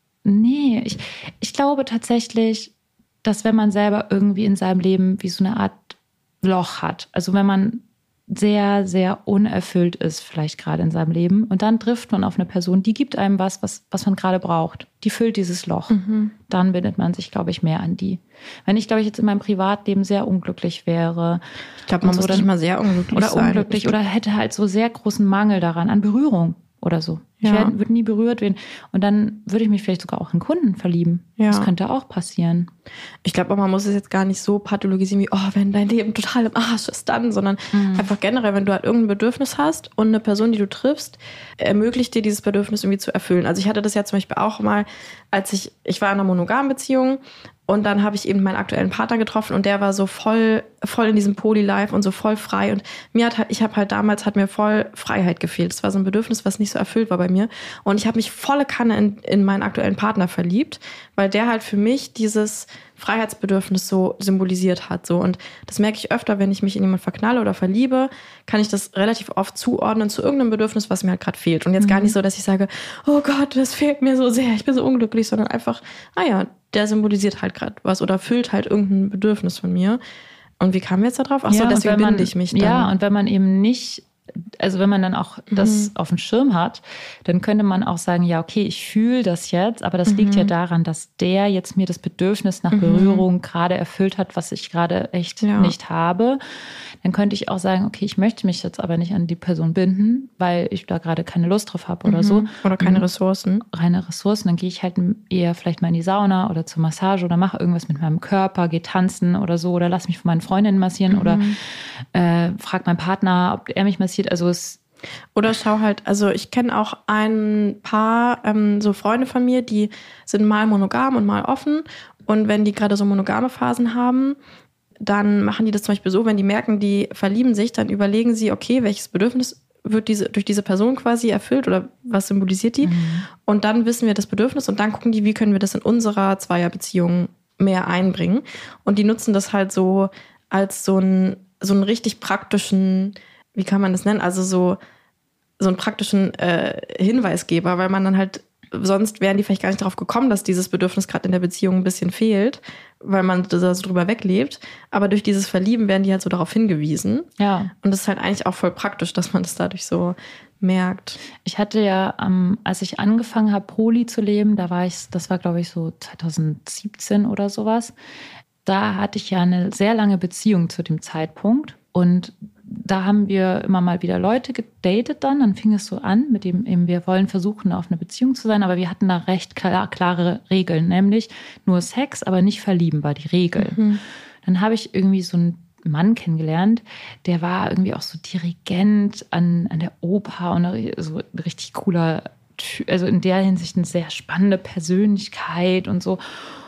Nee, ich glaube tatsächlich, dass wenn man selber irgendwie in seinem Leben wie so eine Art Loch hat, also wenn man sehr, sehr unerfüllt ist, vielleicht gerade in seinem Leben. Und dann trifft man auf eine Person, die gibt einem was man gerade braucht. Die füllt dieses Loch. Dann bindet man sich, glaube ich, mehr an die. Wenn ich, glaube ich, jetzt in meinem Privatleben sehr unglücklich wäre. Ich glaube, man muss nicht mal sehr unglücklich sein. Oder unglücklich oder hätte halt so sehr großen Mangel daran, an Berührung oder so. Ich würde nie berührt werden. Und dann würde ich mich vielleicht sogar auch in Kunden verlieben. Ja. Das könnte auch passieren. Ich glaube, man muss es jetzt gar nicht so pathologisieren wie, wenn dein Leben total im Arsch ist, dann, sondern einfach generell, wenn du halt irgendein Bedürfnis hast und eine Person, die du triffst, ermöglicht dir dieses Bedürfnis irgendwie zu erfüllen. Also ich hatte das ja zum Beispiel auch mal, als ich war in einer monogamen Beziehung und dann habe ich eben meinen aktuellen Partner getroffen und der war so voll in diesem Poly-Life und so voll frei und damals hat mir voll Freiheit gefehlt. Das war so ein Bedürfnis, was nicht so erfüllt war bei mir und ich habe mich volle Kanne in meinen aktuellen Partner verliebt, weil der halt für mich dieses Freiheitsbedürfnis so symbolisiert hat. So. Und das merke ich öfter, wenn ich mich in jemanden verknalle oder verliebe, kann ich das relativ oft zuordnen zu irgendeinem Bedürfnis, was mir halt gerade fehlt. Und jetzt gar nicht so, dass ich sage, oh Gott, das fehlt mir so sehr, ich bin so unglücklich, sondern einfach, der symbolisiert halt gerade was oder füllt halt irgendein Bedürfnis von mir. Und wie kamen wir jetzt da drauf? Achso, deswegen binde ich mich dann. Ja, und wenn man eben nicht, also wenn man dann auch das auf dem Schirm hat, dann könnte man auch sagen, ja, okay, ich fühle das jetzt, aber das liegt ja daran, dass der jetzt mir das Bedürfnis nach Berührung gerade erfüllt hat, was ich gerade echt nicht habe. Dann könnte ich auch sagen, okay, ich möchte mich jetzt aber nicht an die Person binden, weil ich da gerade keine Lust drauf habe oder so. Oder keine Ressourcen. Reine Ressourcen. Dann gehe ich halt eher vielleicht mal in die Sauna oder zur Massage oder mache irgendwas mit meinem Körper, gehe tanzen oder so oder lass mich von meinen Freundinnen massieren oder frage meinen Partner, ob er mich massiert. Also oder schau halt, also ich kenne auch ein paar so Freunde von mir, die sind mal monogam und mal offen und wenn die gerade so monogame Phasen haben, dann machen die das zum Beispiel so, wenn die merken, die verlieben sich, dann überlegen sie, okay, welches Bedürfnis wird durch diese Person quasi erfüllt oder was symbolisiert die? Und dann wissen wir das Bedürfnis und dann gucken die, wie können wir das in unserer Zweierbeziehung mehr einbringen. Und die nutzen das halt so als so einen richtig praktischen, wie kann man das nennen? Also so einen praktischen Hinweisgeber, weil man dann halt, sonst wären die vielleicht gar nicht darauf gekommen, dass dieses Bedürfnis gerade in der Beziehung ein bisschen fehlt, weil man da so drüber weglebt. Aber durch dieses Verlieben werden die halt so darauf hingewiesen. Ja. Und das ist halt eigentlich auch voll praktisch, dass man das dadurch so merkt. Ich hatte ja, als ich angefangen habe, Poly zu leben, das war glaube ich so 2017 oder sowas, da hatte ich ja eine sehr lange Beziehung zu dem Zeitpunkt und da haben wir immer mal wieder Leute gedatet dann fing es so an, mit dem eben, wir wollen versuchen, auf eine Beziehung zu sein, aber wir hatten da recht klare Regeln, nämlich nur Sex, aber nicht verlieben war die Regel. Dann habe ich irgendwie so einen Mann kennengelernt, der war irgendwie auch so Dirigent an der Oper und so ein richtig cooler Typ, also in der Hinsicht eine sehr spannende Persönlichkeit und so.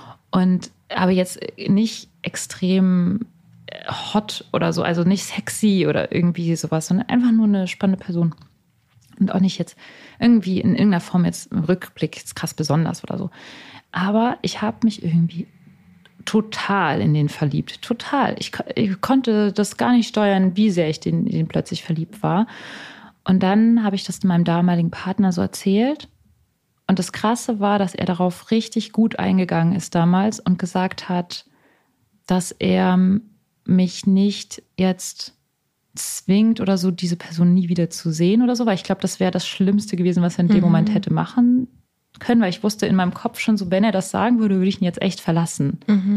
Aber jetzt nicht extrem hot oder so, also nicht sexy oder irgendwie sowas, sondern einfach nur eine spannende Person. Und auch nicht jetzt irgendwie in irgendeiner Form jetzt im Rückblick jetzt krass besonders oder so. Aber ich habe mich irgendwie total in den verliebt. Total. Ich konnte das gar nicht steuern, wie sehr ich in den plötzlich verliebt war. Und dann habe ich das meinem damaligen Partner so erzählt. Und das Krasse war, dass er darauf richtig gut eingegangen ist damals und gesagt hat, dass er mich nicht jetzt zwingt oder so, diese Person nie wieder zu sehen oder so, weil ich glaube, das wäre das Schlimmste gewesen, was er in dem Moment hätte machen können, weil ich wusste in meinem Kopf schon so, wenn er das sagen würde, würde ich ihn jetzt echt verlassen.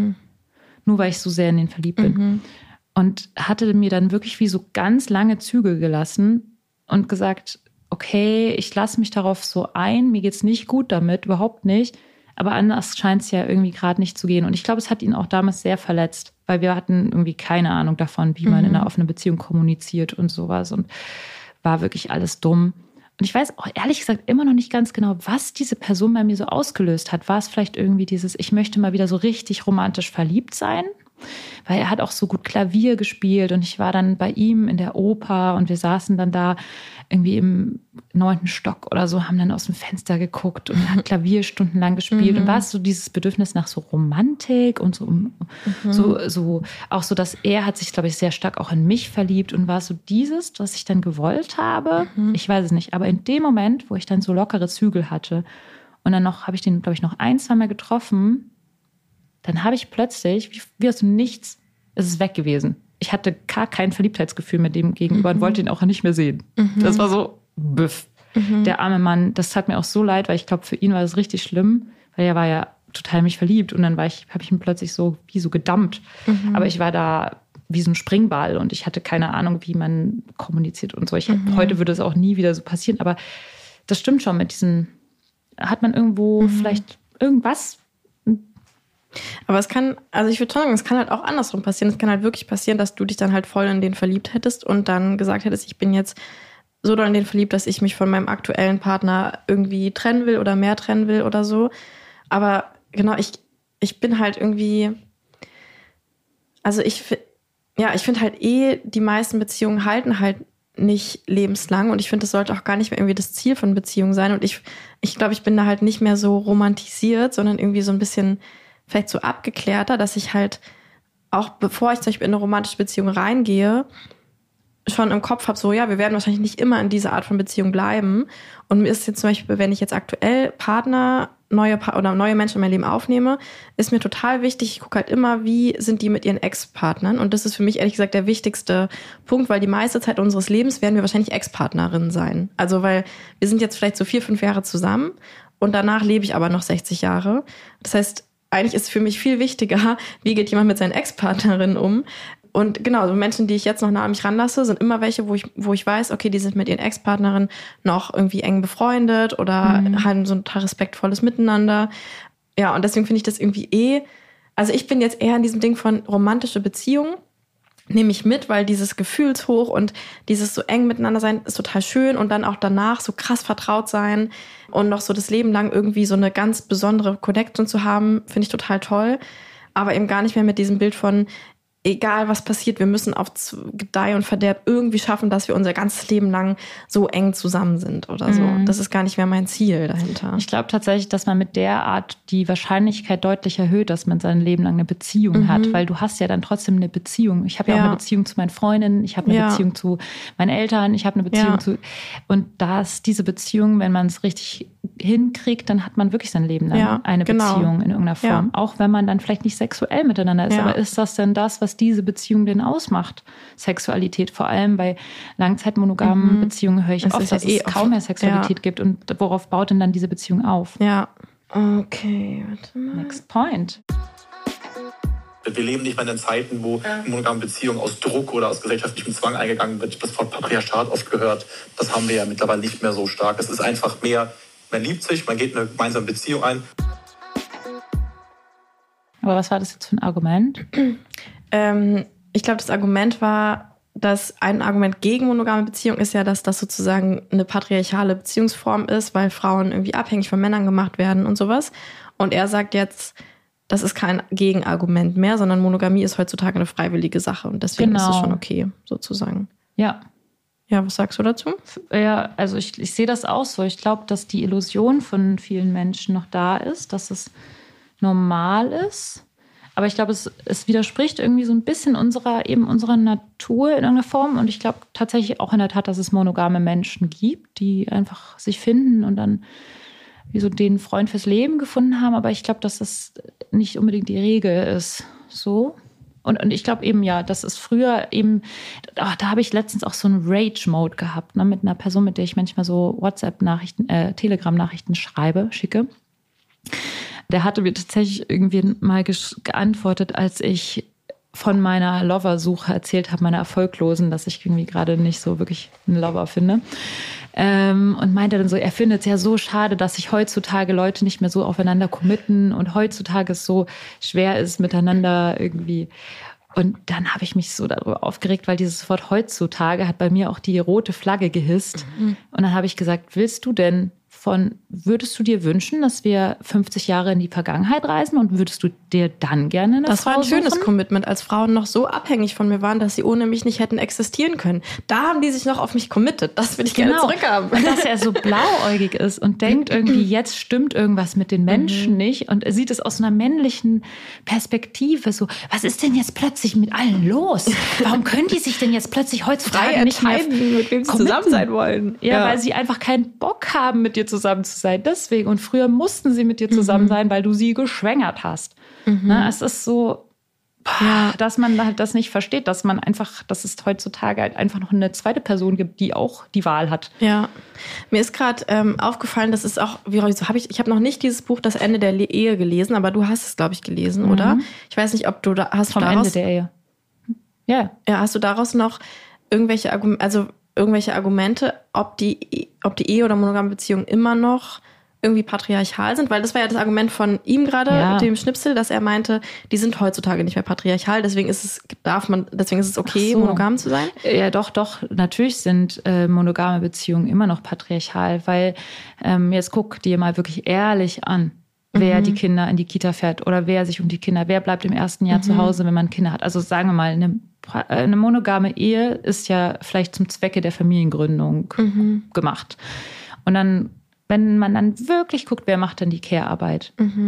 Nur weil ich so sehr in ihn verliebt bin. Und hatte mir dann wirklich wie so ganz lange Zügel gelassen und gesagt, okay, ich lasse mich darauf so ein, mir geht's nicht gut damit, überhaupt nicht, aber anders scheint es ja irgendwie gerade nicht zu gehen. Und ich glaube, es hat ihn auch damals sehr verletzt, weil wir hatten irgendwie keine Ahnung davon, wie man in einer offenen Beziehung kommuniziert und sowas und war wirklich alles dumm. Und ich weiß auch ehrlich gesagt immer noch nicht ganz genau, was diese Person bei mir so ausgelöst hat. War es vielleicht irgendwie dieses, ich möchte mal wieder so richtig romantisch verliebt sein? Weil er hat auch so gut Klavier gespielt und ich war dann bei ihm in der Oper und wir saßen dann da irgendwie im 9. Stock oder so, haben dann aus dem Fenster geguckt und er hat Klavier stundenlang gespielt und war es so dieses Bedürfnis nach so Romantik und so auch so, dass er hat sich, glaube ich, sehr stark auch in mich verliebt und war so dieses, was ich dann gewollt habe, ich weiß es nicht, aber in dem Moment, wo ich dann so lockere Zügel hatte und dann habe ich den, glaube ich, noch 1-2 Mal getroffen, dann habe ich plötzlich, wie aus dem Nichts, ist es weg gewesen. Ich hatte gar kein Verliebtheitsgefühl mit dem gegenüber und wollte ihn auch nicht mehr sehen. Das war so, büff. Der arme Mann, das tat mir auch so leid, weil ich glaube, für ihn war das richtig schlimm, weil er war ja total mich verliebt und dann habe ich ihn plötzlich so wie so gedammt. Aber ich war da wie so ein Springball und ich hatte keine Ahnung, wie man kommuniziert und so. Heute würde es auch nie wieder so passieren, aber das stimmt schon mit diesen, hat man irgendwo vielleicht irgendwas. Aber es kann, also ich würde schon sagen, es kann halt auch andersrum passieren. Es kann halt wirklich passieren, dass du dich dann halt voll in den verliebt hättest und dann gesagt hättest, ich bin jetzt so doll in den verliebt, dass ich mich von meinem aktuellen Partner irgendwie trennen will oder mehr trennen will oder so. Aber genau, ich bin halt irgendwie, also ich finde halt die meisten Beziehungen halten halt nicht lebenslang und ich finde, das sollte auch gar nicht mehr irgendwie das Ziel von Beziehungen sein und ich glaube, ich bin da halt nicht mehr so romantisiert, sondern irgendwie so ein bisschen vielleicht so abgeklärter, dass ich halt auch, bevor ich zum Beispiel in eine romantische Beziehung reingehe, schon im Kopf habe, so ja, wir werden wahrscheinlich nicht immer in dieser Art von Beziehung bleiben. Und mir ist jetzt zum Beispiel, wenn ich jetzt aktuell neue Menschen in mein Leben aufnehme, ist mir total wichtig, ich gucke halt immer, wie sind die mit ihren Ex-Partnern. Und das ist für mich ehrlich gesagt der wichtigste Punkt, weil die meiste Zeit unseres Lebens werden wir wahrscheinlich Ex-Partnerinnen sein. Also weil wir sind jetzt vielleicht so 4-5 Jahre zusammen und danach lebe ich aber noch 60 Jahre. Das heißt, eigentlich ist für mich viel wichtiger, wie geht jemand mit seinen Ex-Partnerinnen um. Und genau, so Menschen, die ich jetzt noch nah an mich ranlasse, sind immer welche, wo ich weiß, okay, die sind mit ihren Ex-Partnerinnen noch irgendwie eng befreundet oder haben so ein total respektvolles Miteinander. Ja, und deswegen finde ich das irgendwie also ich bin jetzt eher in diesem Ding von romantische Beziehungen, nehme ich mit, weil dieses Gefühlshoch und dieses so eng miteinander sein ist total schön und dann auch danach so krass vertraut sein und noch so das Leben lang irgendwie so eine ganz besondere Connection zu haben, finde ich total toll. Aber eben gar nicht mehr mit diesem Bild von, egal was passiert, wir müssen auf Gedeih und Verderb irgendwie schaffen, dass wir unser ganzes Leben lang so eng zusammen sind oder so. Das ist gar nicht mehr mein Ziel dahinter. Ich glaube tatsächlich, dass man mit der Art die Wahrscheinlichkeit deutlich erhöht, dass man sein Leben lang eine Beziehung hat, weil du hast ja dann trotzdem eine Beziehung. Ich habe ja auch eine Beziehung zu meinen Freundinnen, ich habe eine Beziehung zu meinen Eltern, ich habe eine Beziehung zu... Und da ist diese Beziehung, wenn man es richtig hinkriegt, dann hat man wirklich sein Leben lang eine Beziehung in irgendeiner Form. Auch wenn man dann vielleicht nicht sexuell miteinander ist. Aber ist das denn das, was diese Beziehung denn ausmacht? Sexualität. Vor allem bei langzeitmonogamen Beziehungen höre ich oft, dass es kaum mehr Sexualität gibt. Und worauf baut denn dann diese Beziehung auf? Ja. Okay, warte mal. Next point. Wir leben nicht mehr in den Zeiten, wo monogame Beziehungen aus Druck oder aus gesellschaftlichem Zwang eingegangen wird. Das Wort Patriarchat oft gehört. Das haben wir ja mittlerweile nicht mehr so stark. Es ist einfach mehr, man liebt sich, man geht in eine gemeinsame Beziehung ein. Aber was war das jetzt für ein Argument? Ich glaube, das Argument war, dass ein Argument gegen monogame Beziehung ist ja, dass das sozusagen eine patriarchale Beziehungsform ist, weil Frauen irgendwie abhängig von Männern gemacht werden und sowas. Und er sagt jetzt, das ist kein Gegenargument mehr, sondern Monogamie ist heutzutage eine freiwillige Sache und deswegen ist es schon okay, sozusagen. Ja. Ja, was sagst du dazu? Ja, also ich sehe das auch so. Ich glaube, dass die Illusion von vielen Menschen noch da ist, dass es normal ist. Aber ich glaube, es widerspricht irgendwie so ein bisschen unserer Natur in irgendeiner Form. Und ich glaube tatsächlich auch in der Tat, dass es monogame Menschen gibt, die einfach sich finden und dann wie so den Freund fürs Leben gefunden haben. Aber ich glaube, dass das nicht unbedingt die Regel ist. So. Und ich glaube eben, ja, das ist früher eben, da habe ich letztens auch so einen Rage-Mode gehabt, ne, mit einer Person, mit der ich manchmal so WhatsApp-Nachrichten, Telegram-Nachrichten schicke. Der hatte mir tatsächlich irgendwie mal geantwortet, als ich von meiner Lover-Suche erzählt habe, meiner erfolglosen, dass ich irgendwie gerade nicht so wirklich einen Lover finde. Und meinte dann so, er findet es ja so schade, dass sich heutzutage Leute nicht mehr so aufeinander committen und heutzutage es so schwer ist, miteinander irgendwie. Und dann habe ich mich so darüber aufgeregt, weil dieses Wort heutzutage hat bei mir auch die rote Flagge gehisst. Und dann habe ich gesagt, würdest du dir wünschen, dass wir 50 Jahre in die Vergangenheit reisen und würdest du dir dann gerne eine Frau Das war ein schönes suchen? Commitment, als Frauen noch so abhängig von mir waren, dass sie ohne mich nicht hätten existieren können. Da haben die sich noch auf mich committed. Das will ich gerne zurückhaben. Und dass er so blauäugig ist und denkt irgendwie, jetzt stimmt irgendwas mit den Menschen nicht. Und er sieht es aus einer männlichen Perspektive so, was ist denn jetzt plötzlich mit allen los? Warum können die sich denn jetzt plötzlich heutzutage nicht mehr mit wem sie zusammen sein wollen? Ja, weil sie einfach keinen Bock haben, mit dir zusammen zu sein. Deswegen. Und früher mussten sie mit dir zusammen sein, weil du sie geschwängert hast. Na, es ist so, dass man halt das nicht versteht, dass es heutzutage halt einfach noch eine zweite Person gibt, die auch die Wahl hat. Ja, mir ist gerade aufgefallen, das ist auch, ich habe noch nicht dieses Buch Das Ende der Ehe gelesen, aber du hast es, glaube ich, gelesen, oder? Ich weiß nicht, ob du da hast. Vom Ende der Ehe. Ja. Ja, hast du daraus noch irgendwelche Argumente, ob die Ehe oder monogame Beziehungen immer noch irgendwie patriarchal sind? Weil das war ja das Argument von ihm gerade, mit dem Schnipsel, dass er meinte, die sind heutzutage nicht mehr patriarchal, deswegen ist es okay, monogam zu sein? Ja, doch. Natürlich sind monogame Beziehungen immer noch patriarchal, weil jetzt guck dir mal wirklich ehrlich an, wer die Kinder in die Kita fährt oder wer sich um die Kinder, wer bleibt im ersten Jahr zu Hause, wenn man Kinder hat. Also sagen wir mal, eine monogame Ehe ist ja vielleicht zum Zwecke der Familiengründung gemacht. Und dann, wenn man dann wirklich guckt, wer macht denn die Care-Arbeit,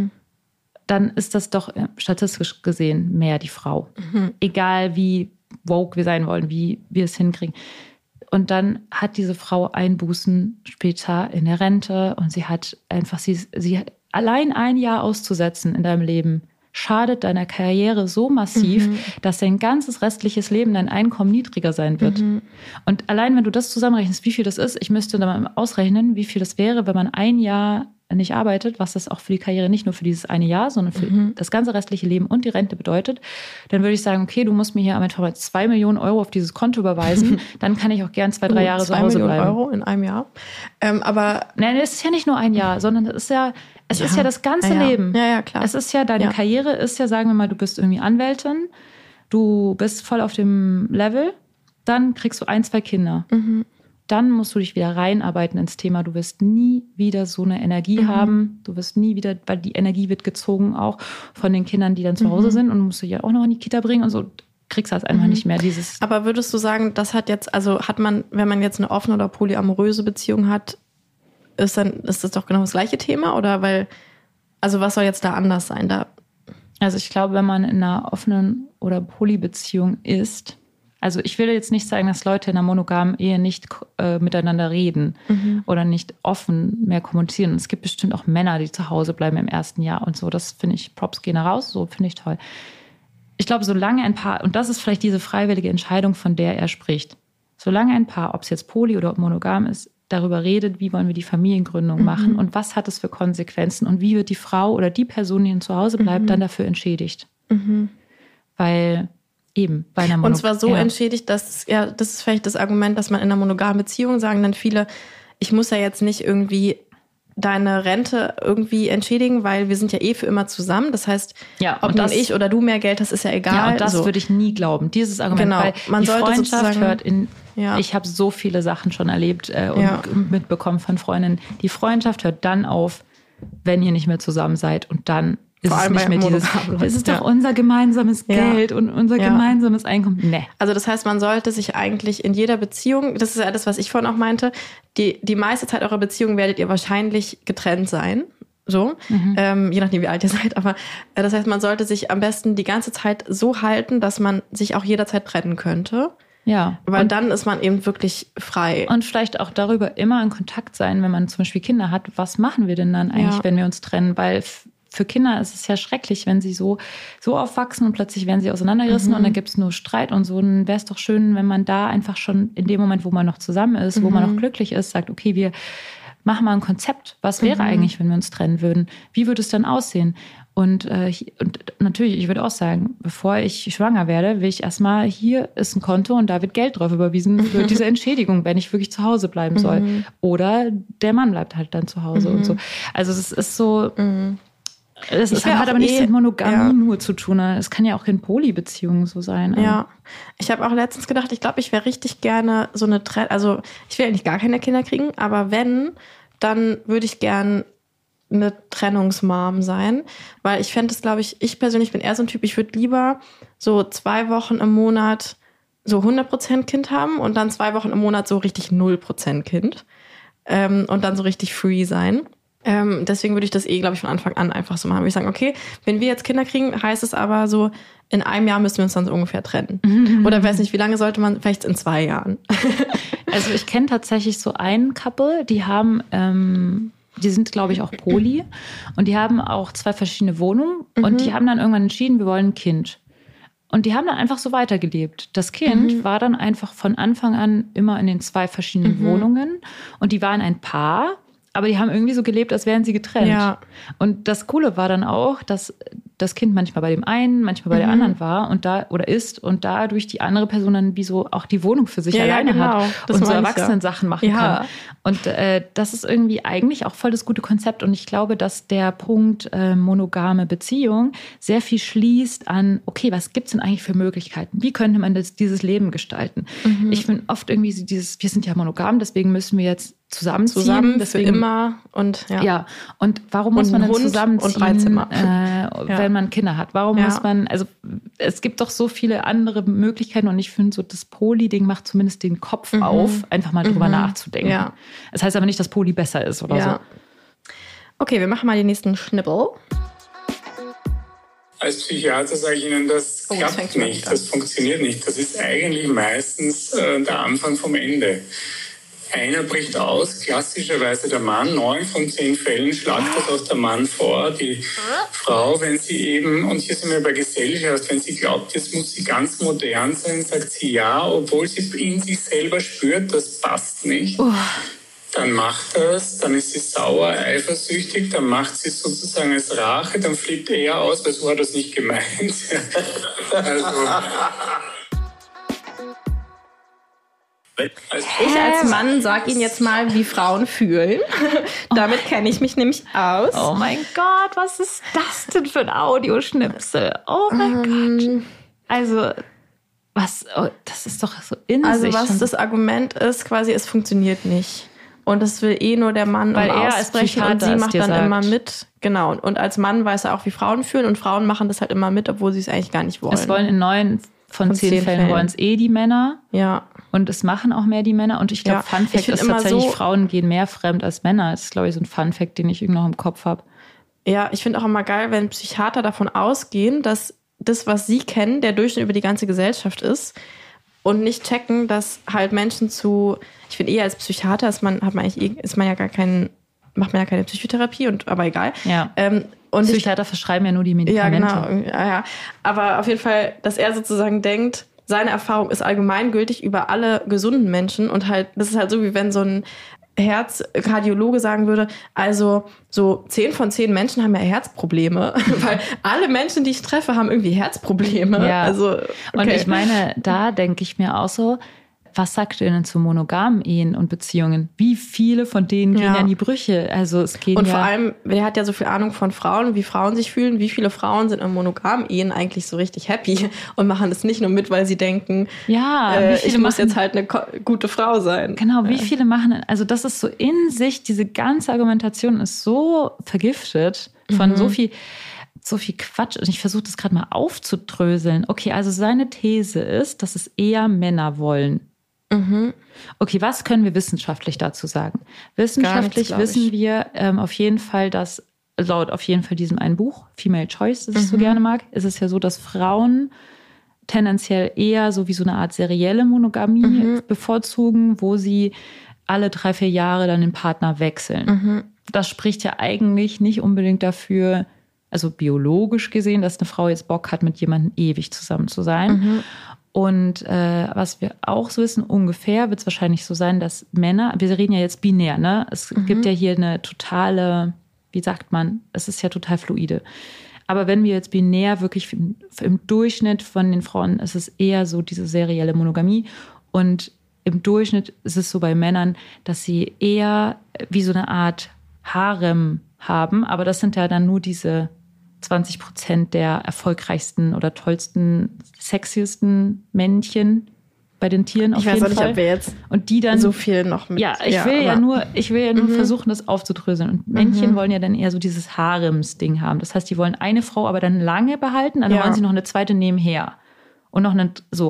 dann ist das doch statistisch gesehen mehr die Frau. Egal wie woke wir sein wollen, wie wir es hinkriegen. Und dann hat diese Frau Einbußen später in der Rente und sie hat einfach, sie allein ein Jahr auszusetzen in deinem Leben schadet deiner Karriere so massiv, dass dein ganzes restliches Leben, dein Einkommen niedriger sein wird. Und allein, wenn du das zusammenrechnest, wie viel das ist, ich müsste dann mal ausrechnen, wie viel das wäre, wenn man ein Jahr nicht arbeitet, was das auch für die Karriere nicht nur für dieses eine Jahr, sondern für das ganze restliche Leben und die Rente bedeutet, dann würde ich sagen, okay, du musst mir hier einfach mal 2 Millionen Euro auf dieses Konto überweisen, dann kann ich auch gern 2-3 Jahre zu Hause bleiben. 2 Millionen Euro in einem Jahr? Aber nein, es ist ja nicht nur ein Jahr, sondern es ist ja das ganze Leben. Ja, klar. Es ist ja, deine Karriere ist ja, sagen wir mal, du bist irgendwie Anwältin, du bist voll auf dem Level, dann kriegst du 1-2 Kinder. Dann musst du dich wieder reinarbeiten ins Thema. Du wirst nie wieder so eine Energie haben. Du wirst nie wieder, weil die Energie wird gezogen auch von den Kindern, die dann zu Hause sind und musst du ja auch noch in die Kita bringen und so. kriegst das einfach nicht mehr. Dieses. Aber würdest du sagen, das hat jetzt, also hat man, wenn man jetzt eine offene oder polyamoröse Beziehung hat, ist das doch genau das gleiche Thema? Oder also was soll jetzt da anders sein? Also ich glaube, wenn man in einer offenen oder Polybeziehung ist, also ich will jetzt nicht sagen, dass Leute in einer monogamen Ehe nicht miteinander reden oder nicht offen mehr kommunizieren. Und es gibt bestimmt auch Männer, die zu Hause bleiben im ersten Jahr und so. Das finde ich, Props gehen da raus, so finde ich toll. Ich glaube, solange ein Paar, und das ist vielleicht diese freiwillige Entscheidung, von der er spricht, solange ein Paar, ob es jetzt poly oder monogam ist, darüber redet, wie wollen wir die Familiengründung machen und was hat es für Konsequenzen und wie wird die Frau oder die Person, die zu Hause bleibt, dann dafür entschädigt. Weil eben bei einer Und zwar so entschädigt, dass, ja, das ist vielleicht das Argument, dass man in einer monogamen Beziehung sagen dann viele, ich muss ja jetzt nicht irgendwie deine Rente irgendwie entschädigen, weil wir sind ja für immer zusammen. Das heißt, ob dann ich oder du mehr Geld hast, ist ja egal. Ja, und das würde ich nie glauben, dieses Argument. Genau. Weil man die sollte Freundschaft hört Ja. Ich habe so viele Sachen schon erlebt und mitbekommen von Freundinnen. Die Freundschaft hört dann auf, wenn ihr nicht mehr zusammen seid und dann ist es nicht mehr dieses, es ist doch unser gemeinsames Geld und unser gemeinsames Einkommen. Nee. Also das heißt, man sollte sich eigentlich in jeder Beziehung, das ist ja das, was ich vorhin auch meinte, die meiste Zeit eurer Beziehung werdet ihr wahrscheinlich getrennt sein. So, je nachdem, wie alt ihr seid. Aber das heißt, man sollte sich am besten die ganze Zeit so halten, dass man sich auch jederzeit trennen könnte. Ja. Weil dann ist man eben wirklich frei. Und vielleicht auch darüber immer in Kontakt sein, wenn man zum Beispiel Kinder hat. Was machen wir denn dann eigentlich, wenn wir uns trennen? Weil für Kinder ist es ja schrecklich, wenn sie so aufwachsen und plötzlich werden sie auseinandergerissen und dann gibt es nur Streit und so. Dann wäre es doch schön, wenn man da einfach schon in dem Moment, wo man noch zusammen ist, wo man noch glücklich ist, sagt, okay, wir machen mal ein Konzept. Was wäre eigentlich, wenn wir uns trennen würden? Wie würde es dann aussehen? Und natürlich, ich würde auch sagen, bevor ich schwanger werde, will ich erstmal, hier ist ein Konto und da wird Geld drauf überwiesen für diese Entschädigung, wenn ich wirklich zu Hause bleiben soll. Oder der Mann bleibt halt dann zu Hause und so. Also es ist so, es hat aber nichts mit Monogamie nur zu tun. Es kann ja auch in Polybeziehungen so sein. Ja, ich habe auch letztens gedacht, ich glaube, ich wäre richtig gerne so eine also ich will eigentlich gar keine Kinder kriegen, aber wenn, dann würde ich gern eine Trennungsmom sein, weil ich fände es, glaube ich persönlich bin eher so ein Typ, ich würde lieber so 2 Wochen im Monat so 100% Kind haben und dann 2 Wochen im Monat so richtig 0% Kind und dann so richtig free sein. Deswegen würde ich das glaube ich, von Anfang an einfach so machen. Würde ich sagen, okay, wenn wir jetzt Kinder kriegen, heißt es aber so, in einem Jahr müssen wir uns dann so ungefähr trennen. Oder weiß nicht, wie lange sollte man, vielleicht in 2 Jahren. Also ich kenne tatsächlich so einen Couple, die haben die sind, glaube ich, auch poly. Und die haben auch 2 verschiedene Wohnungen. Und die haben dann irgendwann entschieden, wir wollen ein Kind. Und die haben dann einfach so weitergelebt. Das Kind war dann einfach von Anfang an immer in den 2 verschiedenen Wohnungen. Und die waren ein Paar. Aber die haben irgendwie so gelebt, als wären sie getrennt. Ja. Und das Coole war dann auch, dass das Kind manchmal bei dem einen, manchmal bei der anderen war oder ist und dadurch die andere Person dann wie so auch die Wohnung für sich alleine hat und so Erwachsenen-Sachen machen kann. Und das ist irgendwie eigentlich auch voll das gute Konzept. Und ich glaube, dass der Punkt monogame Beziehung sehr viel schließt an, okay, was gibt's denn eigentlich für Möglichkeiten? Wie könnte man dieses Leben gestalten? Ich finde oft irgendwie so wir sind ja monogam, deswegen müssen wir jetzt zusammenziehen, deswegen, für immer und und warum muss man dann zusammenziehen und 3 Zimmer, wenn man Kinder hat? Warum muss man, also es gibt doch so viele andere Möglichkeiten und ich finde so, das Poly-Ding macht zumindest den Kopf auf, einfach mal drüber nachzudenken. Ja. Das heißt aber nicht, dass Poly besser ist oder so. Okay, wir machen mal den nächsten Schnippel. Als Psychiater sage ich Ihnen, das klappt nicht, das funktioniert nicht. Das ist eigentlich meistens der Anfang vom Ende. Einer bricht aus, klassischerweise der Mann, 9 von 10 Fällen schlagt das auch der Mann vor. Die Frau, wenn sie eben, und hier sind wir bei Gesellschaft, wenn sie glaubt, jetzt muss sie ganz modern sein, sagt sie ja, obwohl sie in sich selber spürt, das passt nicht. Dann macht das, dann ist sie sauer, eifersüchtig, dann macht sie es sozusagen als Rache, dann flippt er aus, weil so hat er es nicht gemeint. Ich als Mann sag Ihnen jetzt mal, wie Frauen fühlen. Damit kenne ich mich nämlich aus. Oh mein Gott, was ist das denn für ein Audioschnipsel? Oh mein Gott. Also, das ist doch so in sich. Also was das Argument ist, quasi, es funktioniert nicht. Und das will nur der Mann weil er aussprechen und sie macht dann immer mit. Genau. Und als Mann weiß er auch, wie Frauen fühlen und Frauen machen das halt immer mit, obwohl sie es eigentlich gar nicht wollen. Es wollen in 9 von 10 Fällen wollen es die Männer. Ja. Und es machen auch mehr die Männer. Und ich glaube, Fun Fact ist tatsächlich, so, Frauen gehen mehr fremd als Männer. Das ist, glaube ich, so ein Fun Fact, den ich irgendwie noch im Kopf habe. Ja, ich finde auch immer geil, wenn Psychiater davon ausgehen, dass das, was sie kennen, der Durchschnitt über die ganze Gesellschaft ist und nicht checken, dass halt Menschen ich finde als Psychiater macht man ja keine Psychotherapie, aber egal. Ja. Und Psychiater verschreiben ja nur die Medikamente. Ja, genau. Ja. Aber auf jeden Fall, dass er sozusagen denkt, seine Erfahrung ist allgemeingültig über alle gesunden Menschen und halt, das ist halt so, wie wenn so ein Herzkardiologe sagen würde, also so 10 von 10 Menschen haben ja Herzprobleme, weil alle Menschen, die ich treffe, haben irgendwie Herzprobleme. Ja. Also, okay. Und ich meine, da denke ich mir auch so, was sagt ihr denn zu monogamen Ehen und Beziehungen? Wie viele von denen gehen ja in die Brüche? Also es geht und vor allem, wer hat ja so viel Ahnung von Frauen, wie Frauen sich fühlen, wie viele Frauen sind in monogamen Ehen eigentlich so richtig happy und machen das nicht nur mit, weil sie denken, ich muss jetzt halt eine gute Frau sein. Genau, wie viele machen, also das ist so in sich, diese ganze Argumentation ist so vergiftet von so viel Quatsch. Und ich versuche das gerade mal aufzudröseln. Okay, also seine These ist, dass es eher Männer wollen. Okay, was können wir wissenschaftlich dazu sagen? Wissenschaftlich wissen wir auf jeden Fall, dass laut auf jeden Fall diesem einen Buch, Female Choice, das ich so gerne mag, ist es ja so, dass Frauen tendenziell eher so wie so eine Art serielle Monogamie bevorzugen, wo sie alle 3-4 Jahre dann den Partner wechseln. Das spricht ja eigentlich nicht unbedingt dafür, also biologisch gesehen, dass eine Frau jetzt Bock hat, mit jemandem ewig zusammen zu sein. Und was wir auch so wissen, ungefähr wird es wahrscheinlich so sein, dass Männer, wir reden ja jetzt binär, ne? Es gibt ja hier eine totale, wie sagt man, es ist ja total fluide. Aber wenn wir jetzt binär wirklich im Durchschnitt von den Frauen, ist es eher so diese serielle Monogamie. Und im Durchschnitt ist es so bei Männern, dass sie eher wie so eine Art Harem haben. Aber das sind ja dann nur diese 20% der erfolgreichsten oder tollsten, sexiesten Männchen bei den Tieren auf jeden Fall. Ich weiß auch nicht, ob wir jetzt und die dann so viel noch mit. Ja, ich will ja nur versuchen, das aufzudröseln. Und Männchen wollen ja dann eher so dieses Harems-Ding haben. Das heißt, die wollen eine Frau aber dann lange behalten, dann wollen sie noch eine zweite nebenher. Und noch eine, so.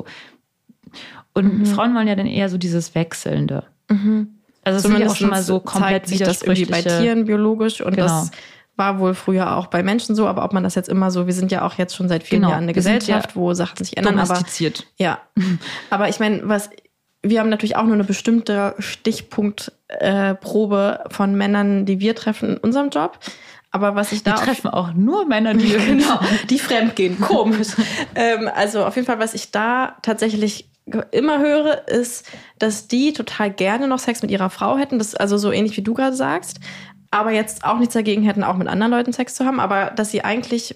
Und Frauen wollen ja dann eher so dieses Wechselnde. Also es ist ja auch schon mal so komplett widersprüchliche. Das irgendwie bei Tieren biologisch und das war wohl früher auch bei Menschen so, aber ob man das jetzt immer so, wir sind ja auch jetzt schon seit vielen Jahren eine Gesellschaft, wo Sachen sich ändern. Domestiziert. Aber ich meine, wir haben natürlich auch nur eine bestimmte Stichpunktprobe von Männern, die wir treffen in unserem Job. Aber was ich da wir treffen auch nur Männer, die fremdgehen. Komisch. Also auf jeden Fall, was ich da tatsächlich immer höre, ist, dass die total gerne noch Sex mit ihrer Frau hätten. Das ist also so ähnlich, wie du gerade sagst. Aber jetzt auch nichts dagegen hätten, auch mit anderen Leuten Sex zu haben. Aber dass sie eigentlich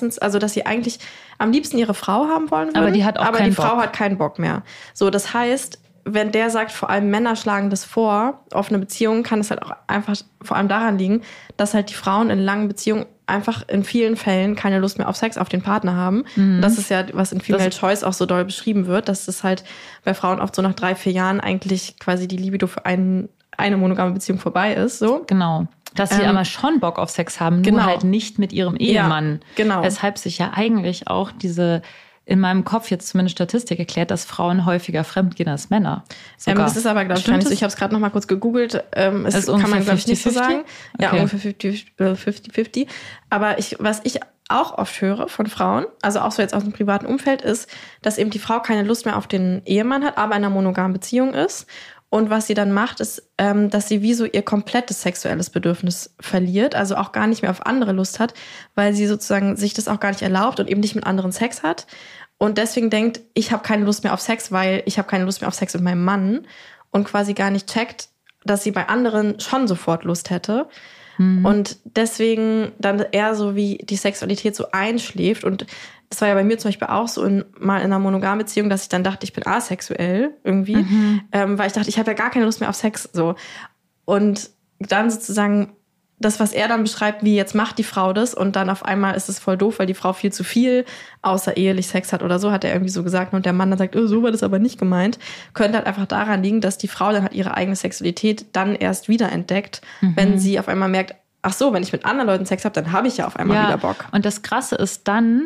am liebsten ihre Frau haben wollen würden. Aber die hat auch keinen Bock. Frau hat keinen Bock mehr. So, das heißt, wenn der sagt, vor allem Männer schlagen das vor, offene Beziehungen, kann es halt auch einfach vor allem daran liegen, dass halt die Frauen in langen Beziehungen einfach in vielen Fällen keine Lust mehr auf Sex, auf den Partner haben. Und das ist ja, was in Female Choice auch so doll beschrieben wird, dass es halt bei Frauen oft so nach 3-4 Jahren eigentlich quasi die Libido für eine monogame Beziehung vorbei ist. So. Genau. Dass sie aber schon Bock auf Sex haben, nur halt nicht mit ihrem Ehemann. Ja, genau. Weshalb sich ja eigentlich auch in meinem Kopf jetzt zumindest Statistik erklärt, dass Frauen häufiger fremdgehen als Männer. Das ist aber, glaube ich, gar nicht so. Ich habe es gerade noch mal kurz gegoogelt. Es kann man, glaube ich, nicht so sagen. Ja, okay. Ungefähr 50-50. Aber was ich auch oft höre von Frauen, also auch so jetzt aus dem privaten Umfeld, ist, dass eben die Frau keine Lust mehr auf den Ehemann hat, aber in einer monogamen Beziehung ist. Und was sie dann macht, ist, dass sie wie so ihr komplettes sexuelles Bedürfnis verliert, also auch gar nicht mehr auf andere Lust hat, weil sie sozusagen sich das auch gar nicht erlaubt und eben nicht mit anderen Sex hat. Und deswegen denkt, ich habe keine Lust mehr auf Sex, weil ich habe keine Lust mehr auf Sex mit meinem Mann und quasi gar nicht checkt, dass sie bei anderen schon sofort Lust hätte. Und deswegen dann eher so wie die Sexualität so einschläft. Und das war ja bei mir zum Beispiel auch so mal in einer monogamen Beziehung, dass ich dann dachte, ich bin asexuell irgendwie, weil ich dachte, ich habe ja gar keine Lust mehr auf Sex. So. Und dann sozusagen das, was er dann beschreibt, wie jetzt macht die Frau das und dann auf einmal ist es voll doof, weil die Frau viel zu viel außerehelich Sex hat oder so, hat er irgendwie so gesagt. Und der Mann dann sagt, so war das aber nicht gemeint. Könnte halt einfach daran liegen, dass die Frau dann halt ihre eigene Sexualität dann erst wiederentdeckt, wenn sie auf einmal merkt, ach so, wenn ich mit anderen Leuten Sex habe, dann habe ich ja auf einmal wieder Bock. Und das Krasse ist dann,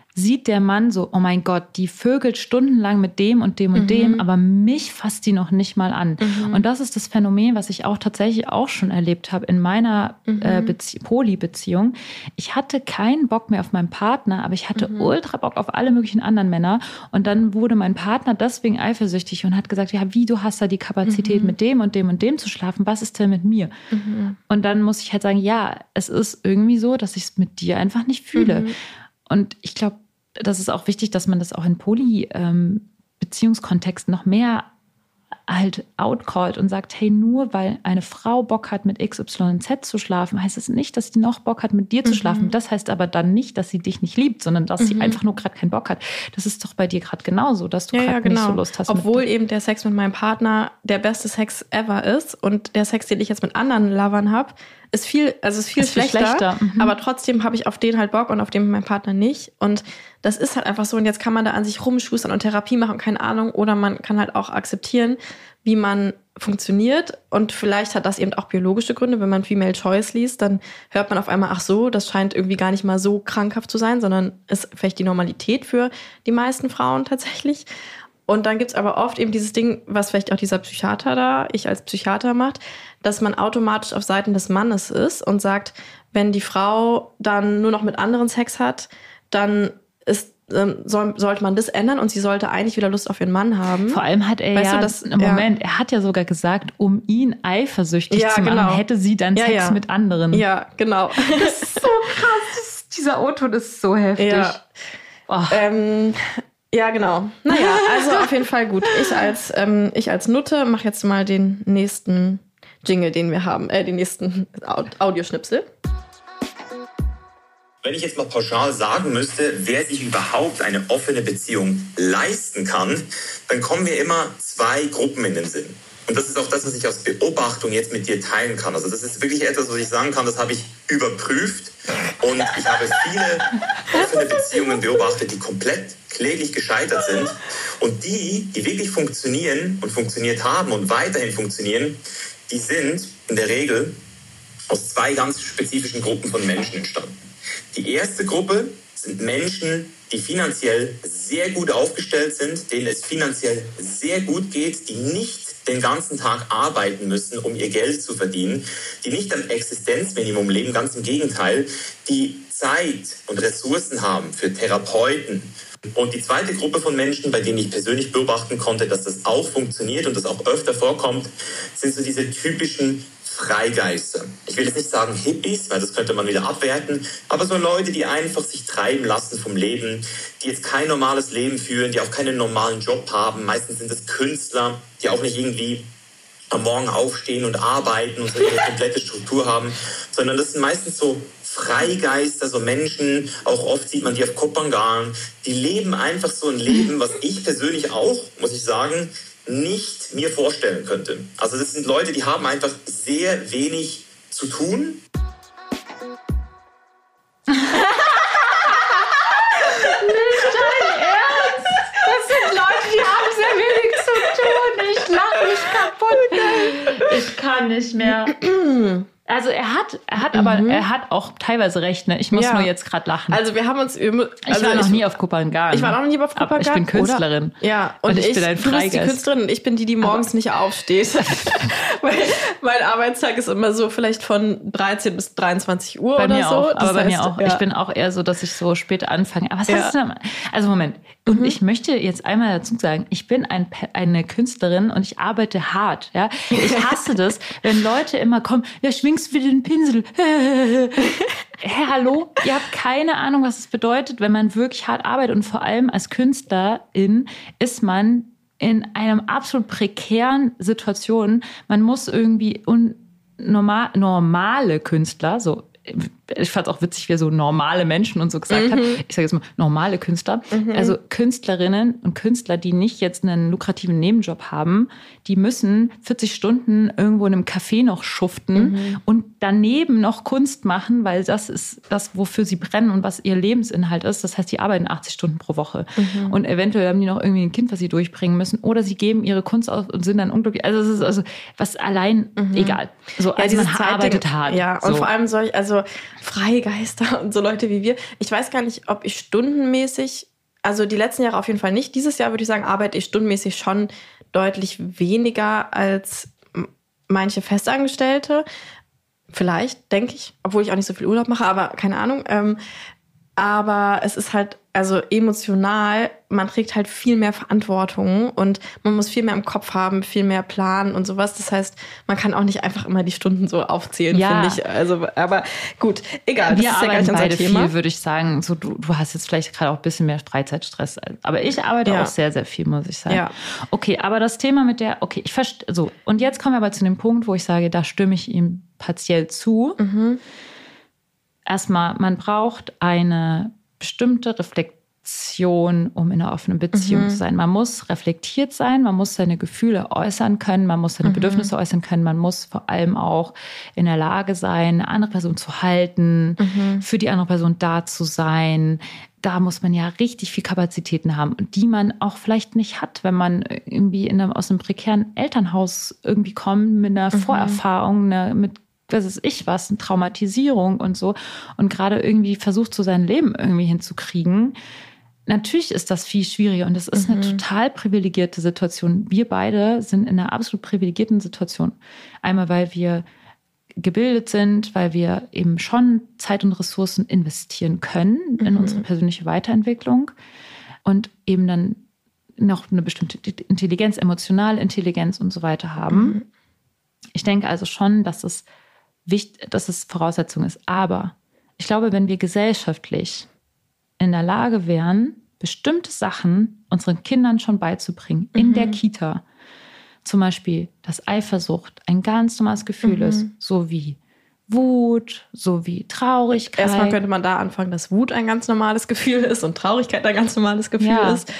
sieht der Mann so, oh mein Gott, die vögelt stundenlang mit dem und dem und dem, aber mich fasst die noch nicht mal an. Und das ist das Phänomen, was ich auch tatsächlich auch schon erlebt habe in meiner Poly-Beziehung. Ich hatte keinen Bock mehr auf meinen Partner, aber ich hatte ultra Bock auf alle möglichen anderen Männer. Und dann wurde mein Partner deswegen eifersüchtig und hat gesagt, ja, wie, du hast da die Kapazität, mit dem und dem und dem zu schlafen, was ist denn mit mir? Und dann muss ich halt sagen, ja, es ist irgendwie so, dass ich es mit dir einfach nicht fühle. Und ich glaube, das ist auch wichtig, dass man das auch in Poly-Beziehungskontexten noch mehr halt outcallt und sagt, hey, nur weil eine Frau Bock hat, mit XYZ zu schlafen, heißt es nicht, dass die noch Bock hat, mit dir zu schlafen. Das heißt aber dann nicht, dass sie dich nicht liebt, sondern dass sie einfach nur gerade keinen Bock hat. Das ist doch bei dir gerade genauso, dass du gerade nicht so Lust hast. Obwohl eben der Sex mit meinem Partner der beste Sex ever ist und der Sex, den ich jetzt mit anderen Lovern habe, ist viel schlechter. Aber trotzdem habe ich auf den halt Bock und auf den mit meinem Partner nicht. Und das ist halt einfach so. Und jetzt kann man da an sich rumschustern und Therapie machen, keine Ahnung. Oder man kann halt auch akzeptieren, wie man funktioniert. Und vielleicht hat das eben auch biologische Gründe. Wenn man Female Choice liest, dann hört man auf einmal, ach so, das scheint irgendwie gar nicht mal so krankhaft zu sein, sondern ist vielleicht die Normalität für die meisten Frauen tatsächlich. Und dann gibt's aber oft eben dieses Ding, was vielleicht auch dieser Psychiater da, ich als Psychiater macht, dass man automatisch auf Seiten des Mannes ist und sagt, wenn die Frau dann nur noch mit anderen Sex hat, dann sollte man das ändern und sie sollte eigentlich wieder Lust auf ihren Mann haben. Vor allem hat er er hat ja sogar gesagt, um ihn eifersüchtig zu machen, hätte sie dann Sex mit anderen. Ja, genau. Das ist so krass. Dieser O-Ton ist so heftig. Ja. Oh. Ja, genau. Naja, also auf jeden Fall gut. Ich als Nutte mache jetzt mal den nächsten Jingle, den wir haben, den nächsten Audioschnipsel. Wenn ich jetzt mal pauschal sagen müsste, wer sich überhaupt eine offene Beziehung leisten kann, dann kommen mir immer 2 Gruppen in den Sinn. Und das ist auch das, was ich aus Beobachtung jetzt mit dir teilen kann. Also das ist wirklich etwas, was ich sagen kann, das habe ich überprüft. Und ich habe viele offene Beziehungen beobachtet, die komplett kläglich gescheitert sind. Und die wirklich funktionieren und funktioniert haben und weiterhin funktionieren, die sind in der Regel aus 2 ganz spezifischen Gruppen von Menschen entstanden. Die erste Gruppe sind Menschen, die finanziell sehr gut aufgestellt sind, denen es finanziell sehr gut geht, die nicht den ganzen Tag arbeiten müssen, um ihr Geld zu verdienen, die nicht am Existenzminimum leben, ganz im Gegenteil, die Zeit und Ressourcen haben für Therapeuten. Und die zweite Gruppe von Menschen, bei denen ich persönlich beobachten konnte, dass das auch funktioniert und das auch öfter vorkommt, sind so diese typischen Freigeister. Ich will jetzt nicht sagen Hippies, weil das könnte man wieder abwerten, aber so Leute, die einfach sich treiben lassen vom Leben, die jetzt kein normales Leben führen, die auch keinen normalen Job haben. Meistens sind es Künstler, die auch nicht irgendwie am Morgen aufstehen und arbeiten und so eine komplette Struktur haben, sondern das sind meistens so Freigeister, so Menschen, auch oft sieht man die auf Kopangan, die leben einfach so ein Leben, was ich persönlich auch, muss ich sagen, nicht mir vorstellen könnte. Also das sind Leute, die haben einfach sehr wenig zu tun. Nicht dein Ernst? Das sind Leute, die haben sehr wenig zu tun. Ich lache mich kaputt. Ich kann nicht mehr. Also er hat auch teilweise recht, ne? Ich muss nur jetzt gerade lachen. Also wir haben uns... ich war noch nie auf Kopangan. Ich war noch nie auf Kopangan. Ich bin Künstlerin. Oder? Ja. Und ich bin ein Freigeist. Du bist die Künstlerin und ich bin die morgens nicht aufsteht. Weil mein Arbeitstag ist immer so vielleicht von 13 bis 23 Uhr oder so. Auch, aber bei mir auch. Ja. Ich bin auch eher so, dass ich so spät anfange. Aber was heißt das denn? Also Moment. Und ich möchte jetzt einmal dazu sagen, ich bin eine Künstlerin und ich arbeite hart. Ja? Ich hasse das, wenn Leute immer kommen, ja, schwingst du wieder den Pinsel. Hey, hallo? Ihr habt keine Ahnung, was es bedeutet, wenn man wirklich hart arbeitet. Und vor allem als Künstlerin ist man in einem absolut prekären Situation. Man muss irgendwie normale Künstler, so, ich fand es auch witzig, wie er so normale Menschen und so gesagt hat. Ich sage jetzt mal normale Künstler. Also Künstlerinnen und Künstler, die nicht jetzt einen lukrativen Nebenjob haben, die müssen 40 Stunden irgendwo in einem Café noch schuften und daneben noch Kunst machen, weil das ist das, wofür sie brennen und was ihr Lebensinhalt ist. Das heißt, die arbeiten 80 Stunden pro Woche. Und eventuell haben die noch irgendwie ein Kind, was sie durchbringen müssen. Oder sie geben ihre Kunst aus und sind dann unglücklich. Also es ist was allein egal. So, also man arbeitet hart. Ja, und so. vor allem Freigeister und so Leute wie wir. Ich weiß gar nicht, ob ich stundenmäßig, also die letzten Jahre auf jeden Fall nicht. Dieses Jahr würde ich sagen, arbeite ich stundenmäßig schon deutlich weniger als manche Festangestellte. Vielleicht, denke ich, obwohl ich auch nicht so viel Urlaub mache, aber keine Ahnung. Aber es ist halt, also emotional, man trägt halt viel mehr Verantwortung und man muss viel mehr im Kopf haben, viel mehr planen und sowas. Das heißt, man kann auch nicht einfach immer die Stunden so aufzählen, finde ich. Also, aber gut, egal. Wir das ist ja arbeiten gar nicht beide unser Thema. viel, würde ich sagen. So, du hast jetzt vielleicht gerade auch ein bisschen mehr Freizeitstress. Aber ich arbeite auch sehr, sehr viel, muss ich sagen. Ja. Okay, aber das Thema mit der, okay, ich verstehe, so. Und jetzt kommen wir aber zu dem Punkt, wo ich sage, da stimme ich ihm partiell zu. Erstmal, man braucht eine bestimmte Reflexion, um in einer offenen Beziehung zu sein. Man muss reflektiert sein, man muss seine Gefühle äußern können, man muss seine Bedürfnisse äußern können, man muss vor allem auch in der Lage sein, eine andere Person zu halten, für die andere Person da zu sein. Da muss man ja richtig viel Kapazitäten haben, die man auch vielleicht nicht hat, wenn man irgendwie aus einem prekären Elternhaus irgendwie kommt, mit einer Vorerfahrung, mit was weiß ich was, eine Traumatisierung und so und gerade irgendwie versucht, so sein Leben irgendwie hinzukriegen. Natürlich ist das viel schwieriger und es ist eine total privilegierte Situation. Wir beide sind in einer absolut privilegierten Situation. Einmal, weil wir gebildet sind, weil wir eben schon Zeit und Ressourcen investieren können in unsere persönliche Weiterentwicklung und eben dann noch eine bestimmte Intelligenz, emotionale Intelligenz und so weiter haben. Ich denke also schon, dass es Voraussetzung ist. Aber ich glaube, wenn wir gesellschaftlich in der Lage wären, bestimmte Sachen unseren Kindern schon beizubringen, in der Kita, zum Beispiel, dass Eifersucht ein ganz normales Gefühl ist, so wie Wut, so wie Traurigkeit. Erstmal könnte man da anfangen, dass Wut ein ganz normales Gefühl ist und Traurigkeit ein ganz normales Gefühl ist.